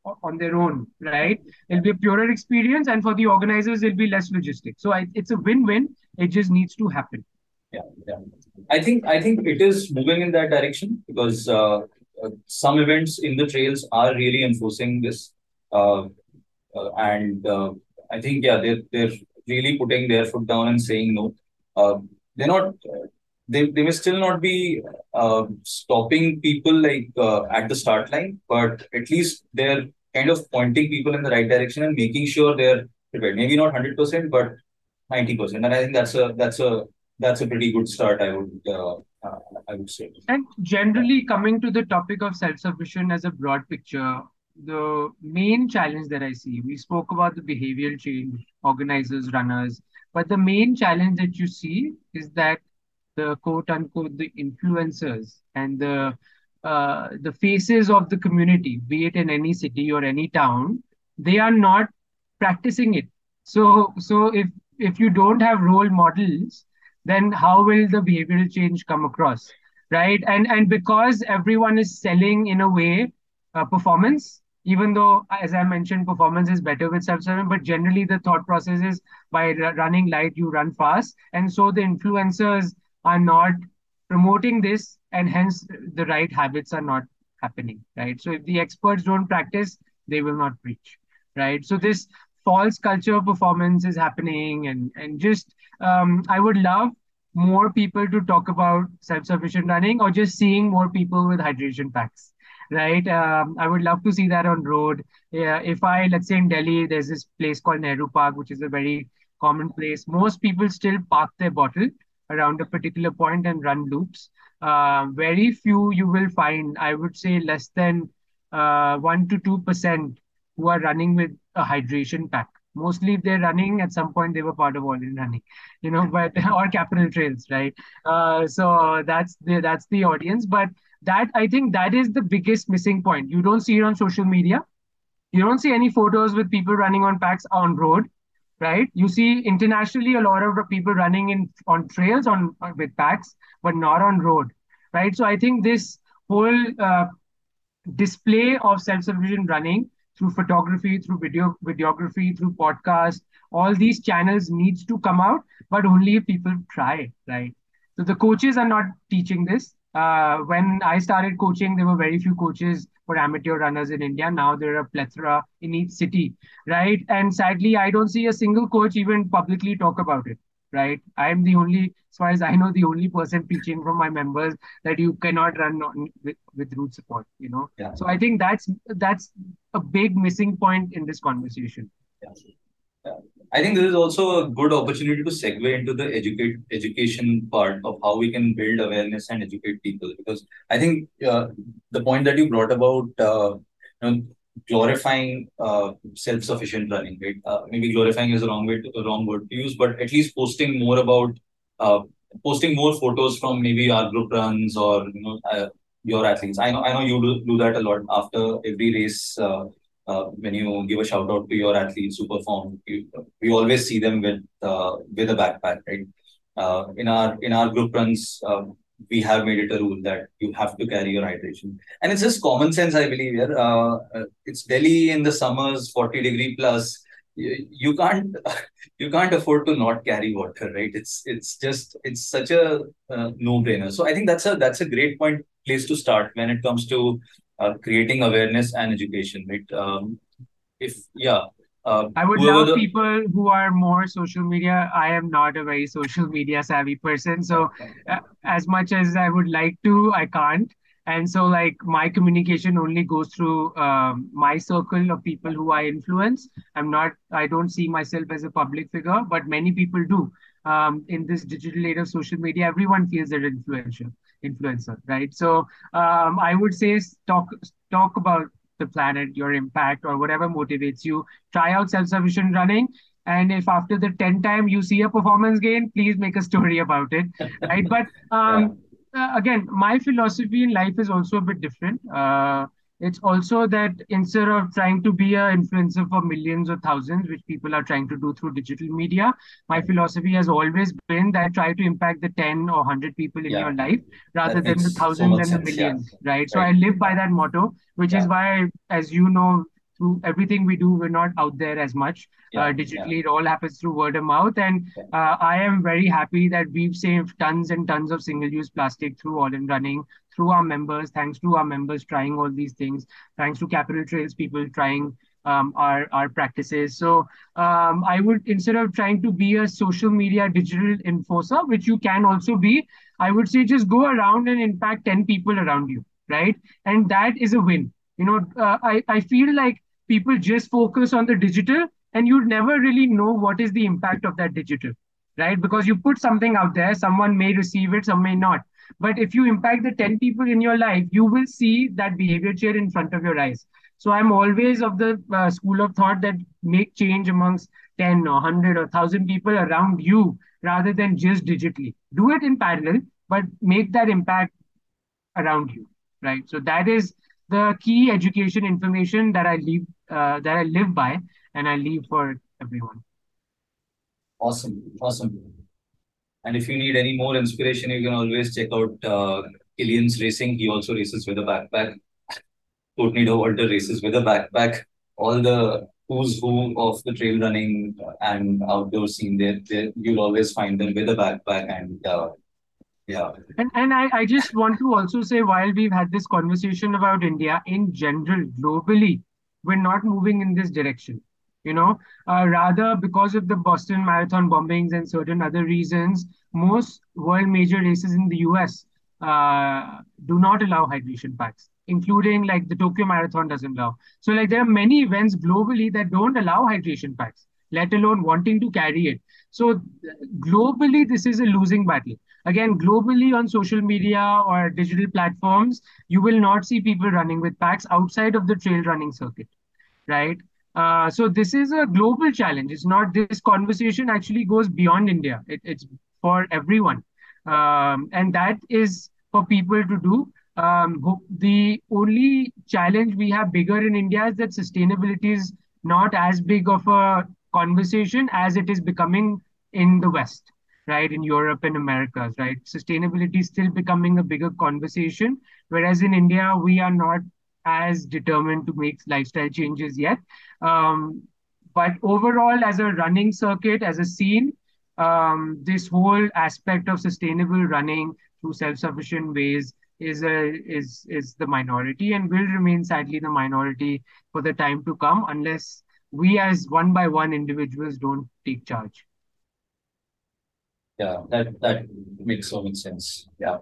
o- on their own, right? It'll be a purer experience, and for the organizers, it'll be less logistics. So I, it's a win-win. It just needs to happen. Yeah, yeah. I think I think it is moving in that direction because uh, uh, some events in the trails are really enforcing this, uh, uh, and uh, I think yeah, they're they're really putting their foot down and saying no. Uh, they're not. Uh, they they may still not be uh, stopping people like uh, at the start line, but at least they're kind of pointing people in the right direction and making sure they're prepared. Maybe not hundred percent, but ninety percent. And I think that's a that's a that's a pretty good start. I would uh, uh, I would say. And generally, coming to the topic of self-sufficient as a broad picture, the main challenge that I see, we spoke about the behavioral change, organizers, runners, but the main challenge that you see is that the quote unquote the influencers and the uh, the faces of the community, be it in any city or any town, they are not practicing it. So so if if you don't have role models, then how will the behavioral change come across? Right? And and because everyone is selling in a way uh, performance, even though as I mentioned, performance is better with self-serving, but generally the thought process is by r- running light, you run fast, and so the influencers are not promoting this, and hence the right habits are not happening. Right? So if the experts don't practice, they will not preach. Right? So this false culture of performance is happening, and and just um, I would love more people to talk about self-sufficient running, or just seeing more people with hydration packs, right? um, I would love to see that on road. Yeah, if I, let's say in Delhi, there's this place called Nehru Park, which is a very common place. Most people still park their bottle around a particular point and run loops. Uh, very few you will find, I would say less than uh, one to two percent who are running with a hydration pack. Mostly if they're running, at some point they were part of already running, you know, but or capital trails, right? Uh, so that's the that's the audience. But that, I think, that is the biggest missing point. You don't see it on social media. You don't see any photos with people running on packs on road, right? You see internationally a lot of people running in on trails on with packs, but not on road, right? So I think this whole uh, display of self-sufficient running through photography, through video videography, through podcast, all these channels needs to come out, but only if people try, right? So the coaches are not teaching this. Uh, when I started coaching, there were very few coaches for amateur runners in India. Now there are a plethora in each city, right? And sadly, I don't see a single coach even publicly talk about it, right? I'm the only, as far as I know, the only person preaching from my members that you cannot run on, with, with root support, you know. Yeah. So I think that's that's a big missing point in this conversation. Yeah. Yeah. I think this is also a good opportunity to segue into the educate education part of how we can build awareness and educate people. Because I think uh, the point that you brought about, uh, you know, glorifying uh, self-sufficient running, right? Uh, maybe glorifying is a wrong way to, a wrong word to use, but at least posting more about uh, posting more photos from maybe our group runs or you know uh, your athletes. I know I know you do, do that a lot after every race. Uh, uh, when you give a shout out to your athletes who perform, you, we always see them with uh, with a backpack, right? Uh, in our in our group runs, um, we have made it a rule that you have to carry your hydration, and it's just common sense, I believe. Here, uh, uh, it's Delhi in the summers, forty degree plus. You, you can't you can't afford to not carry water, right? It's it's just it's such a uh, no brainer. So I think that's a that's a great point place to start when it comes to uh, creating awareness and education, right? Um, if yeah, uh, I would whoever love the people who are more social media. I am not a very social media savvy person. So, uh, as much as I would like to, I can't. And so, like, my communication only goes through um, my circle of people who I influence. I'm not, I don't see myself as a public figure, but many people do. Um, in this digital age of social media, everyone feels they're influential, influencer, right? So, um, I would say talk talk about the planet, your impact, or whatever motivates you. Try out self-sufficient running, and if after the tenth time you see a performance gain, please make a story about it, right? But yeah. um, uh, again, my philosophy in life is also a bit different. Uh, it's also that instead of trying to be an influencer for millions or thousands, which people are trying to do through digital media, my philosophy has always been that try to impact the ten or one hundred people in Yeah, your life rather that than the makes so thousands much and the sense. Yeah, millions, right? So right. I live by that motto, which is Yeah, why, as you know, through everything we do, we're not out there as much uh, Yeah, yeah, digitally. It all happens through word of mouth. And yeah. uh, I am very happy that we've saved tons and tons of single-use plastic through All in Running, through our members, thanks to our members trying all these things, thanks to Capital Trails people trying um, our our practices. So um, I would, instead of trying to be a social media digital enforcer, which you can also be, I would say just go around and impact ten people around you, right? And that is a win. You know, uh, I, I feel like people just focus on the digital and you never really know what is the impact of that digital, right? Because you put something out there, someone may receive it, some may not. But if you impact the ten people in your life, you will see that behavior change in front of your eyes. So I'm always of the uh, school of thought that make change amongst ten or one hundred or one thousand people around you rather than just digitally. Do it in parallel, but make that impact around you, right? So that is the key education information that I leave uh, that I live by and I leave for everyone. Awesome, awesome. And if you need any more inspiration, you can always check out uh, Killian's racing. He also races with a backpack. Courtney Walter races with a backpack. All the who's who of the trail running and outdoor scene, there, there you'll always find them with a backpack. And uh, yeah, And and I, I just want to also say, while we've had this conversation about India in general, globally, we're not moving in this direction. You know, uh, rather because of the Boston Marathon bombings and certain other reasons, most world major races in the U S uh, do not allow hydration packs, including like the Tokyo Marathon doesn't allow. So like there are many events globally that don't allow hydration packs, let alone wanting to carry it. So globally, this is a losing battle. Again, globally on social media or digital platforms, you will not see people running with packs outside of the trail running circuit, right? Uh, so this is a global challenge. It's not, this conversation actually goes beyond India. It, it's for everyone, um, and that is for people to do. Um, the only challenge we have bigger in India is that sustainability is not as big of a conversation as it is becoming in the West, right? In Europe and Americas, right? Sustainability is still becoming a bigger conversation, whereas in India we are not as determined to make lifestyle changes yet. Um, but overall, as a running circuit, as a scene, um, this whole aspect of sustainable running through self-sufficient ways is a is is the minority and will remain sadly the minority for the time to come unless we as one by one individuals don't take charge. yeah, that that makes so much sense. Yeah.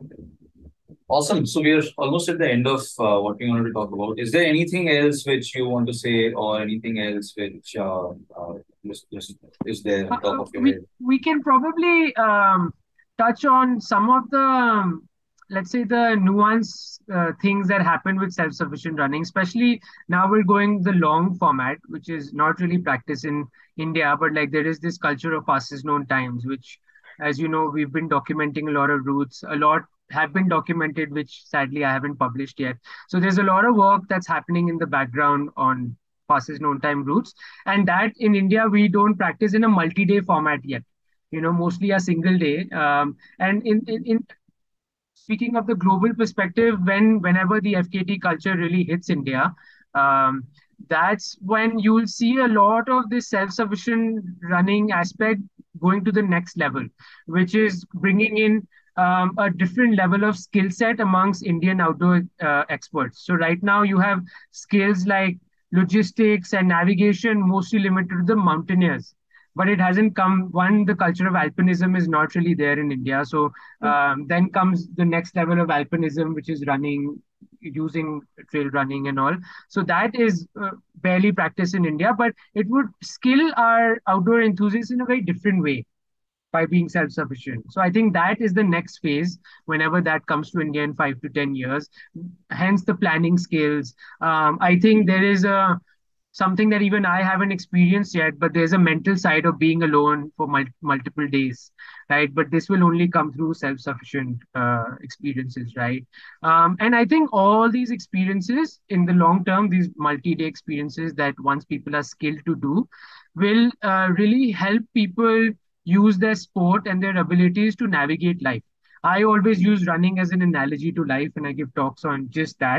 Awesome. So we are almost at the end of uh, what we wanted to talk about. Is there anything else which you want to say, or anything else which uh, uh, just, just is there Uh, on top uh, of your we head? we can probably um, touch on some of the um, let's say the nuance uh, things that happen with self-sufficient running, especially now we're going the long format, which is not really practiced in India, but like there is this culture of fastest known times, which, as you know, we've been documenting a lot of routes, a lot have been documented, which sadly I haven't published yet. So there's a lot of work that's happening in the background on fastest known time routes, and that in India we don't practice in a multi-day format yet. You know, mostly a single day. Um, and in, in in speaking of the global perspective, when whenever the F K T culture really hits India, um, that's when you'll see a lot of this self-sufficient running aspect going to the next level, which is bringing in um, a different level of skill set amongst Indian outdoor uh, experts. So right now you have skills like logistics and navigation mostly limited to the mountaineers, but it hasn't come. One, the culture of alpinism is not really there in India. So um, then comes the next level of alpinism, which is running, using trail running and all. So that is uh, barely practiced in India, but it would skill our outdoor enthusiasts in a very different way by being self-sufficient. So I think that is the next phase whenever that comes to India in five to ten years. Hence the planning skills. Um, I think there is a something that even I haven't experienced yet, but there's a mental side of being alone for mul- multiple days, right? But this will only come through self-sufficient uh, experiences, right? Um, and I think all these experiences in the long term, these multi-day experiences that once people are skilled to do, will uh, really help people use their sport and their abilities to navigate life. I always use running as an analogy to life, and I give talks on just that.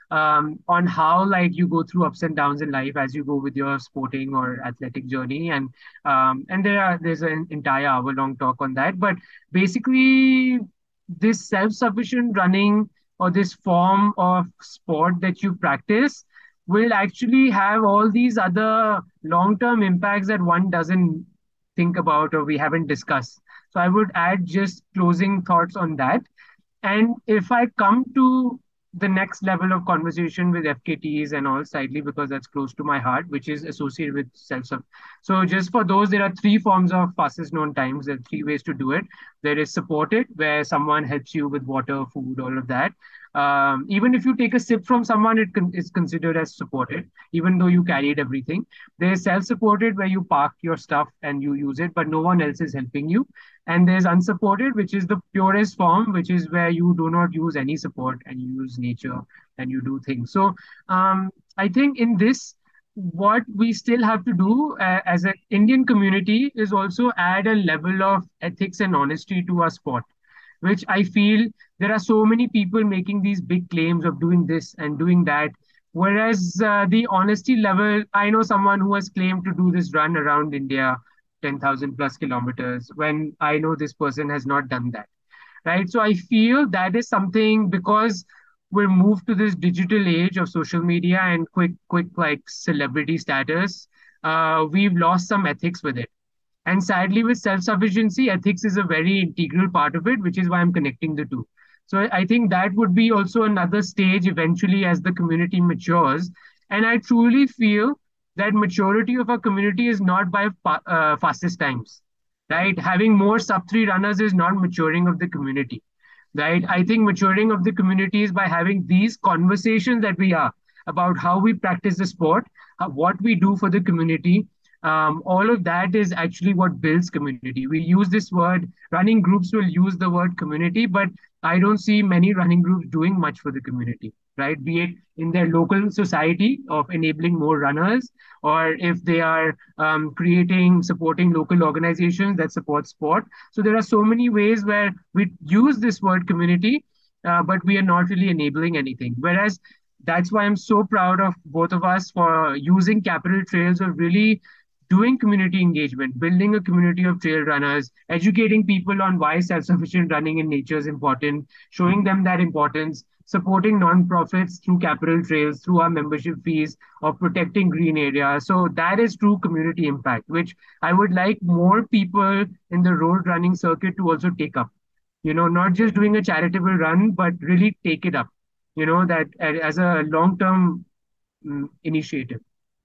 um, on how like you go through ups and downs in life as you go with your sporting or athletic journey. And um, and there are there's an entire hour long talk on that. But basically, this self sufficient running or this form of sport that you practice will actually have all these other long term impacts that one doesn't think about or we haven't discussed. So I would add just closing thoughts on that. And if I come to the next level of conversation with F K Ts and all, slightly because that's close to my heart, which is associated with self. So, just for those, there are three forms of fastest known times. There are three ways to do it. There is supported, where someone helps you with water, food, all of that. Um, even if you take a sip from someone, it con- is considered as supported, even though you carried everything. There's self supported, where you park your stuff and you use it, but no one else is helping you. And there's unsupported, which is the purest form, which is where you do not use any support and you use nature and you do things. So um, I think in this, what we still have to do uh, as an Indian community is also add a level of ethics and honesty to our sport, which I feel there are so many people making these big claims of doing this and doing that. Whereas uh, the honesty level, I know someone who has claimed to do this run around India, ten thousand plus kilometers, when I know this person has not done that. Right. So I feel that is something because we're moved to this digital age of social media and quick, quick like celebrity status. Uh, we've lost some ethics with it. And sadly, with self sufficiency, ethics is a very integral part of it, which is why I'm connecting the two. So I I think that would be also another stage eventually as the community matures. And I truly feel that maturity of a community is not by fa- uh, fastest times, right? Having more sub three runners is not maturing of the community, right? I think maturing of the community is by having these conversations that we are about how we practice the sport, uh, what we do for the community. Um, all of that is actually what builds community. We use this word, running groups will use the word community, but I don't see many running groups doing much for the community, right? Be it in their local society of enabling more runners, or if they are um, creating, supporting local organizations that support sport. So there are so many ways where we use this word community, uh, but we are not really enabling anything. Whereas that's why I'm so proud of both of us for using Capital Trails of really doing community engagement, building a community of trail runners, educating people on why self sufficient running in nature is important, showing them that importance, supporting non-profits through Capital Trails, through our membership fees, of protecting green areas. So that is true community impact, which I would like more people in the road running circuit to also take up. You know, not just doing a charitable run, but really take it up, you know, that uh, as a long term mm, initiative.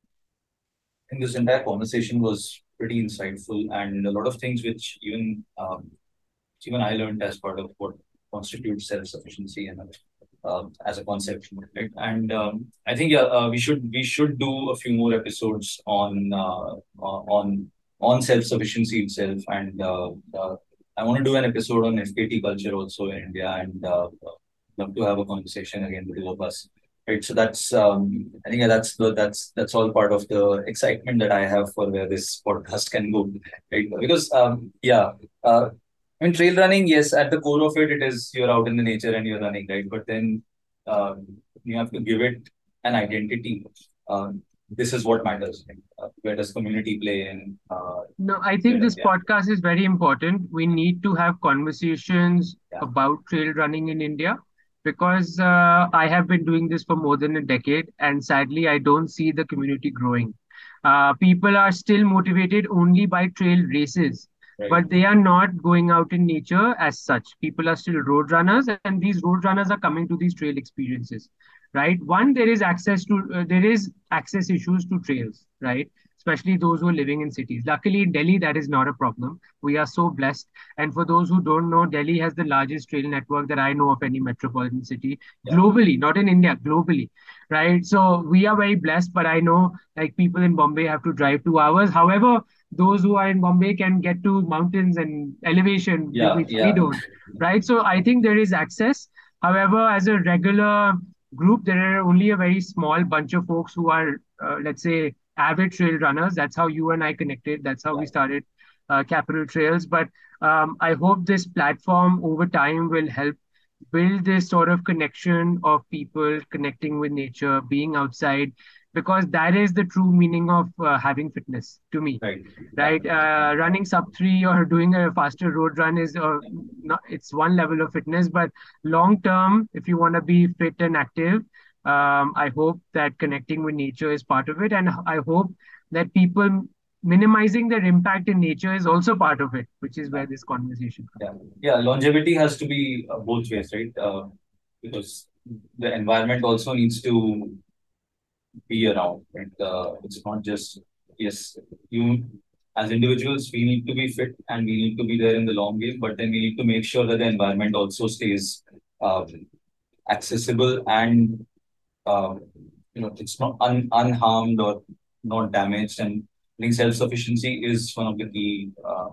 And this entire conversation was pretty insightful, and a lot of things which even um, even I learned as part of what constitutes self-sufficiency and uh, as a concept, right? And um, I think yeah, uh, we should we should do a few more episodes on uh, uh, on on self-sufficiency itself, and uh, uh, I want to do an episode on F K T culture also in India, and uh, love to have a conversation again with the two of us. Right, so that's um, I think that's the that's that's all part of the excitement that I have for where this podcast can go, right? Because um, yeah, uh, I mean, trail running, yes, at the core of it, it is you're out in the nature and you're running, right? But then um, you have to give it an identity. Um, this is what matters. Right? Uh, where does community play in? Uh, No, I where think does, this yeah, podcast is very important. We need to have conversations yeah, about trail running in India because uh, I have been doing this for more than a decade, and sadly, I don't see the community growing. Uh, people are still motivated only by trail races, right, but they are not going out in nature as such. People are still road runners, and these road runners are coming to these trail experiences, right? One, there is access to uh, there is access issues to trails, right? Especially those who are living in cities. Luckily, in Delhi, that is not a problem. We are so blessed. And for those who don't know, Delhi has the largest trail network that I know of any metropolitan city yeah, globally, not in India, globally, right? So we are very blessed. But I know like people in Bombay have to drive two hours. However, those who are in Bombay can get to mountains and elevation, yeah, which we yeah, don't, right? So I think there is access. However, as a regular group, there are only a very small bunch of folks who are, uh, let's say, avid trail runners. That's how you and I connected. That's how we yeah, started uh, Capital Trails. But um, I hope this platform over time will help build this sort of connection of people connecting with nature, being outside, because that is the true meaning of uh, having fitness to me. Right. Right, uh, running sub three or doing a faster road run is uh, not, it's one level of fitness, but long term, if you want to be fit and active, um, I hope that connecting with nature is part of it, and I hope that people minimizing their impact in nature is also part of it, which is where this conversation comes. Yeah, yeah. Longevity has to be uh, both ways, right? Uh, because the environment also needs to be around. Right? Uh, it's not just yes, you as individuals we need to be fit and we need to be there in the long game, but then we need to make sure that the environment also stays um, accessible and uh, you know it's not un- unharmed or not damaged. And I think self sufficiency is one of the key uh,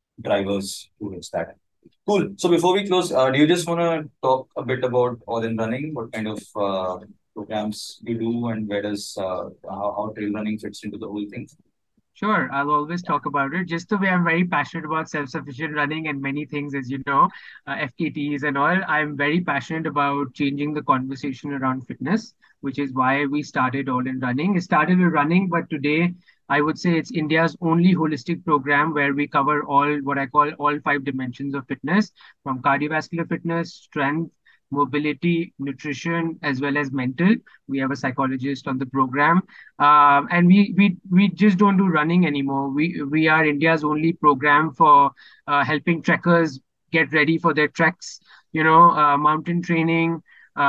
drivers towards that. Cool. So before we close, uh, do you just want to talk a bit about All In Running? What kind of uh, programs you do, and where does uh, how, how trail running fits into the whole thing? Sure, I'll always talk about it. Just the way I'm very passionate about self-sufficient running and many things, as you know, uh, F K Ts and all. I'm very passionate about changing the conversation around fitness, which is why we started All In Running. It started with running, but today I would say it's India's only holistic program where we cover all what I call all five dimensions of fitness, from cardiovascular fitness, strength, mobility, nutrition, as well as mental. We have a psychologist on the program, um, and we we we just don't do running anymore. We we are India's only program for uh, helping trekkers get ready for their treks. You know, uh, mountain training,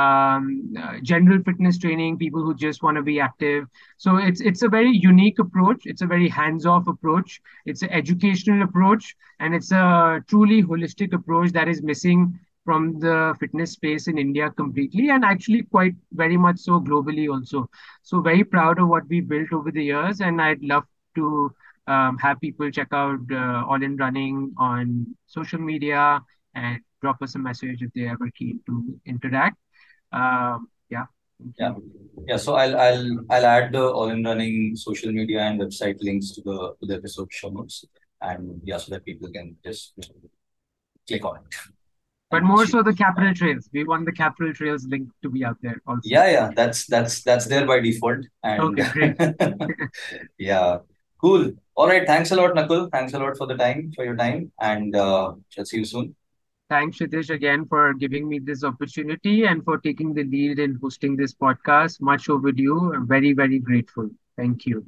um, uh, general fitness training, people who just want to be active. So it's it's a very unique approach. It's a very hands-off approach. It's an educational approach, and it's a truly holistic approach that is missing from the fitness space in India completely, and actually quite very much so globally also. So very proud of what we built over the years, and I'd love to um, have people check out uh, All In Running on social media and drop us a message if they ever keen to interact. Um, yeah. Thank Yeah, you. yeah. So I'll I'll I'll add the All In Running social media and website links to the to the episode show notes, and yeah, so that people can just click on it. But more so the Capital Trails. We want the Capital Trails link to be out there also. Yeah, yeah, that's that's that's there by default. And okay, great. yeah, cool. All right, thanks a lot, Nakul. Thanks a lot for the time, for your time, and uh, shall see you soon. Thanks, Shitish, again for giving me this opportunity and for taking the lead in hosting this podcast. Much overdue. I'm very, very grateful. Thank you.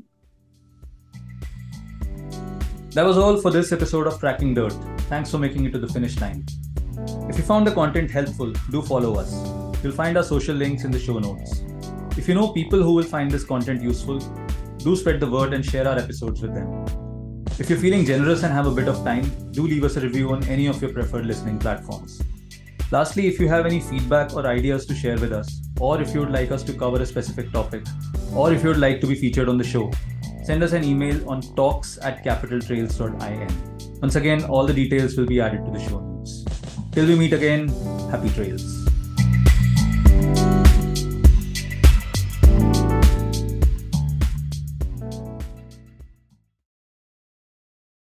That was all for this episode of Tracking Dirt. Thanks for making it to the finish line. If you found the content helpful, do follow us. You'll find our social links in the show notes. If you know people who will find this content useful, do spread the word and share our episodes with them. If you're feeling generous and have a bit of time, do leave us a review on any of your preferred listening platforms. Lastly, if you have any feedback or ideas to share with us, or if you would like us to cover a specific topic, or if you would like to be featured on the show, send us an email on talks at capital trails dot in. Once again, all the details will be added to the show notes. Till we meet again, happy trails.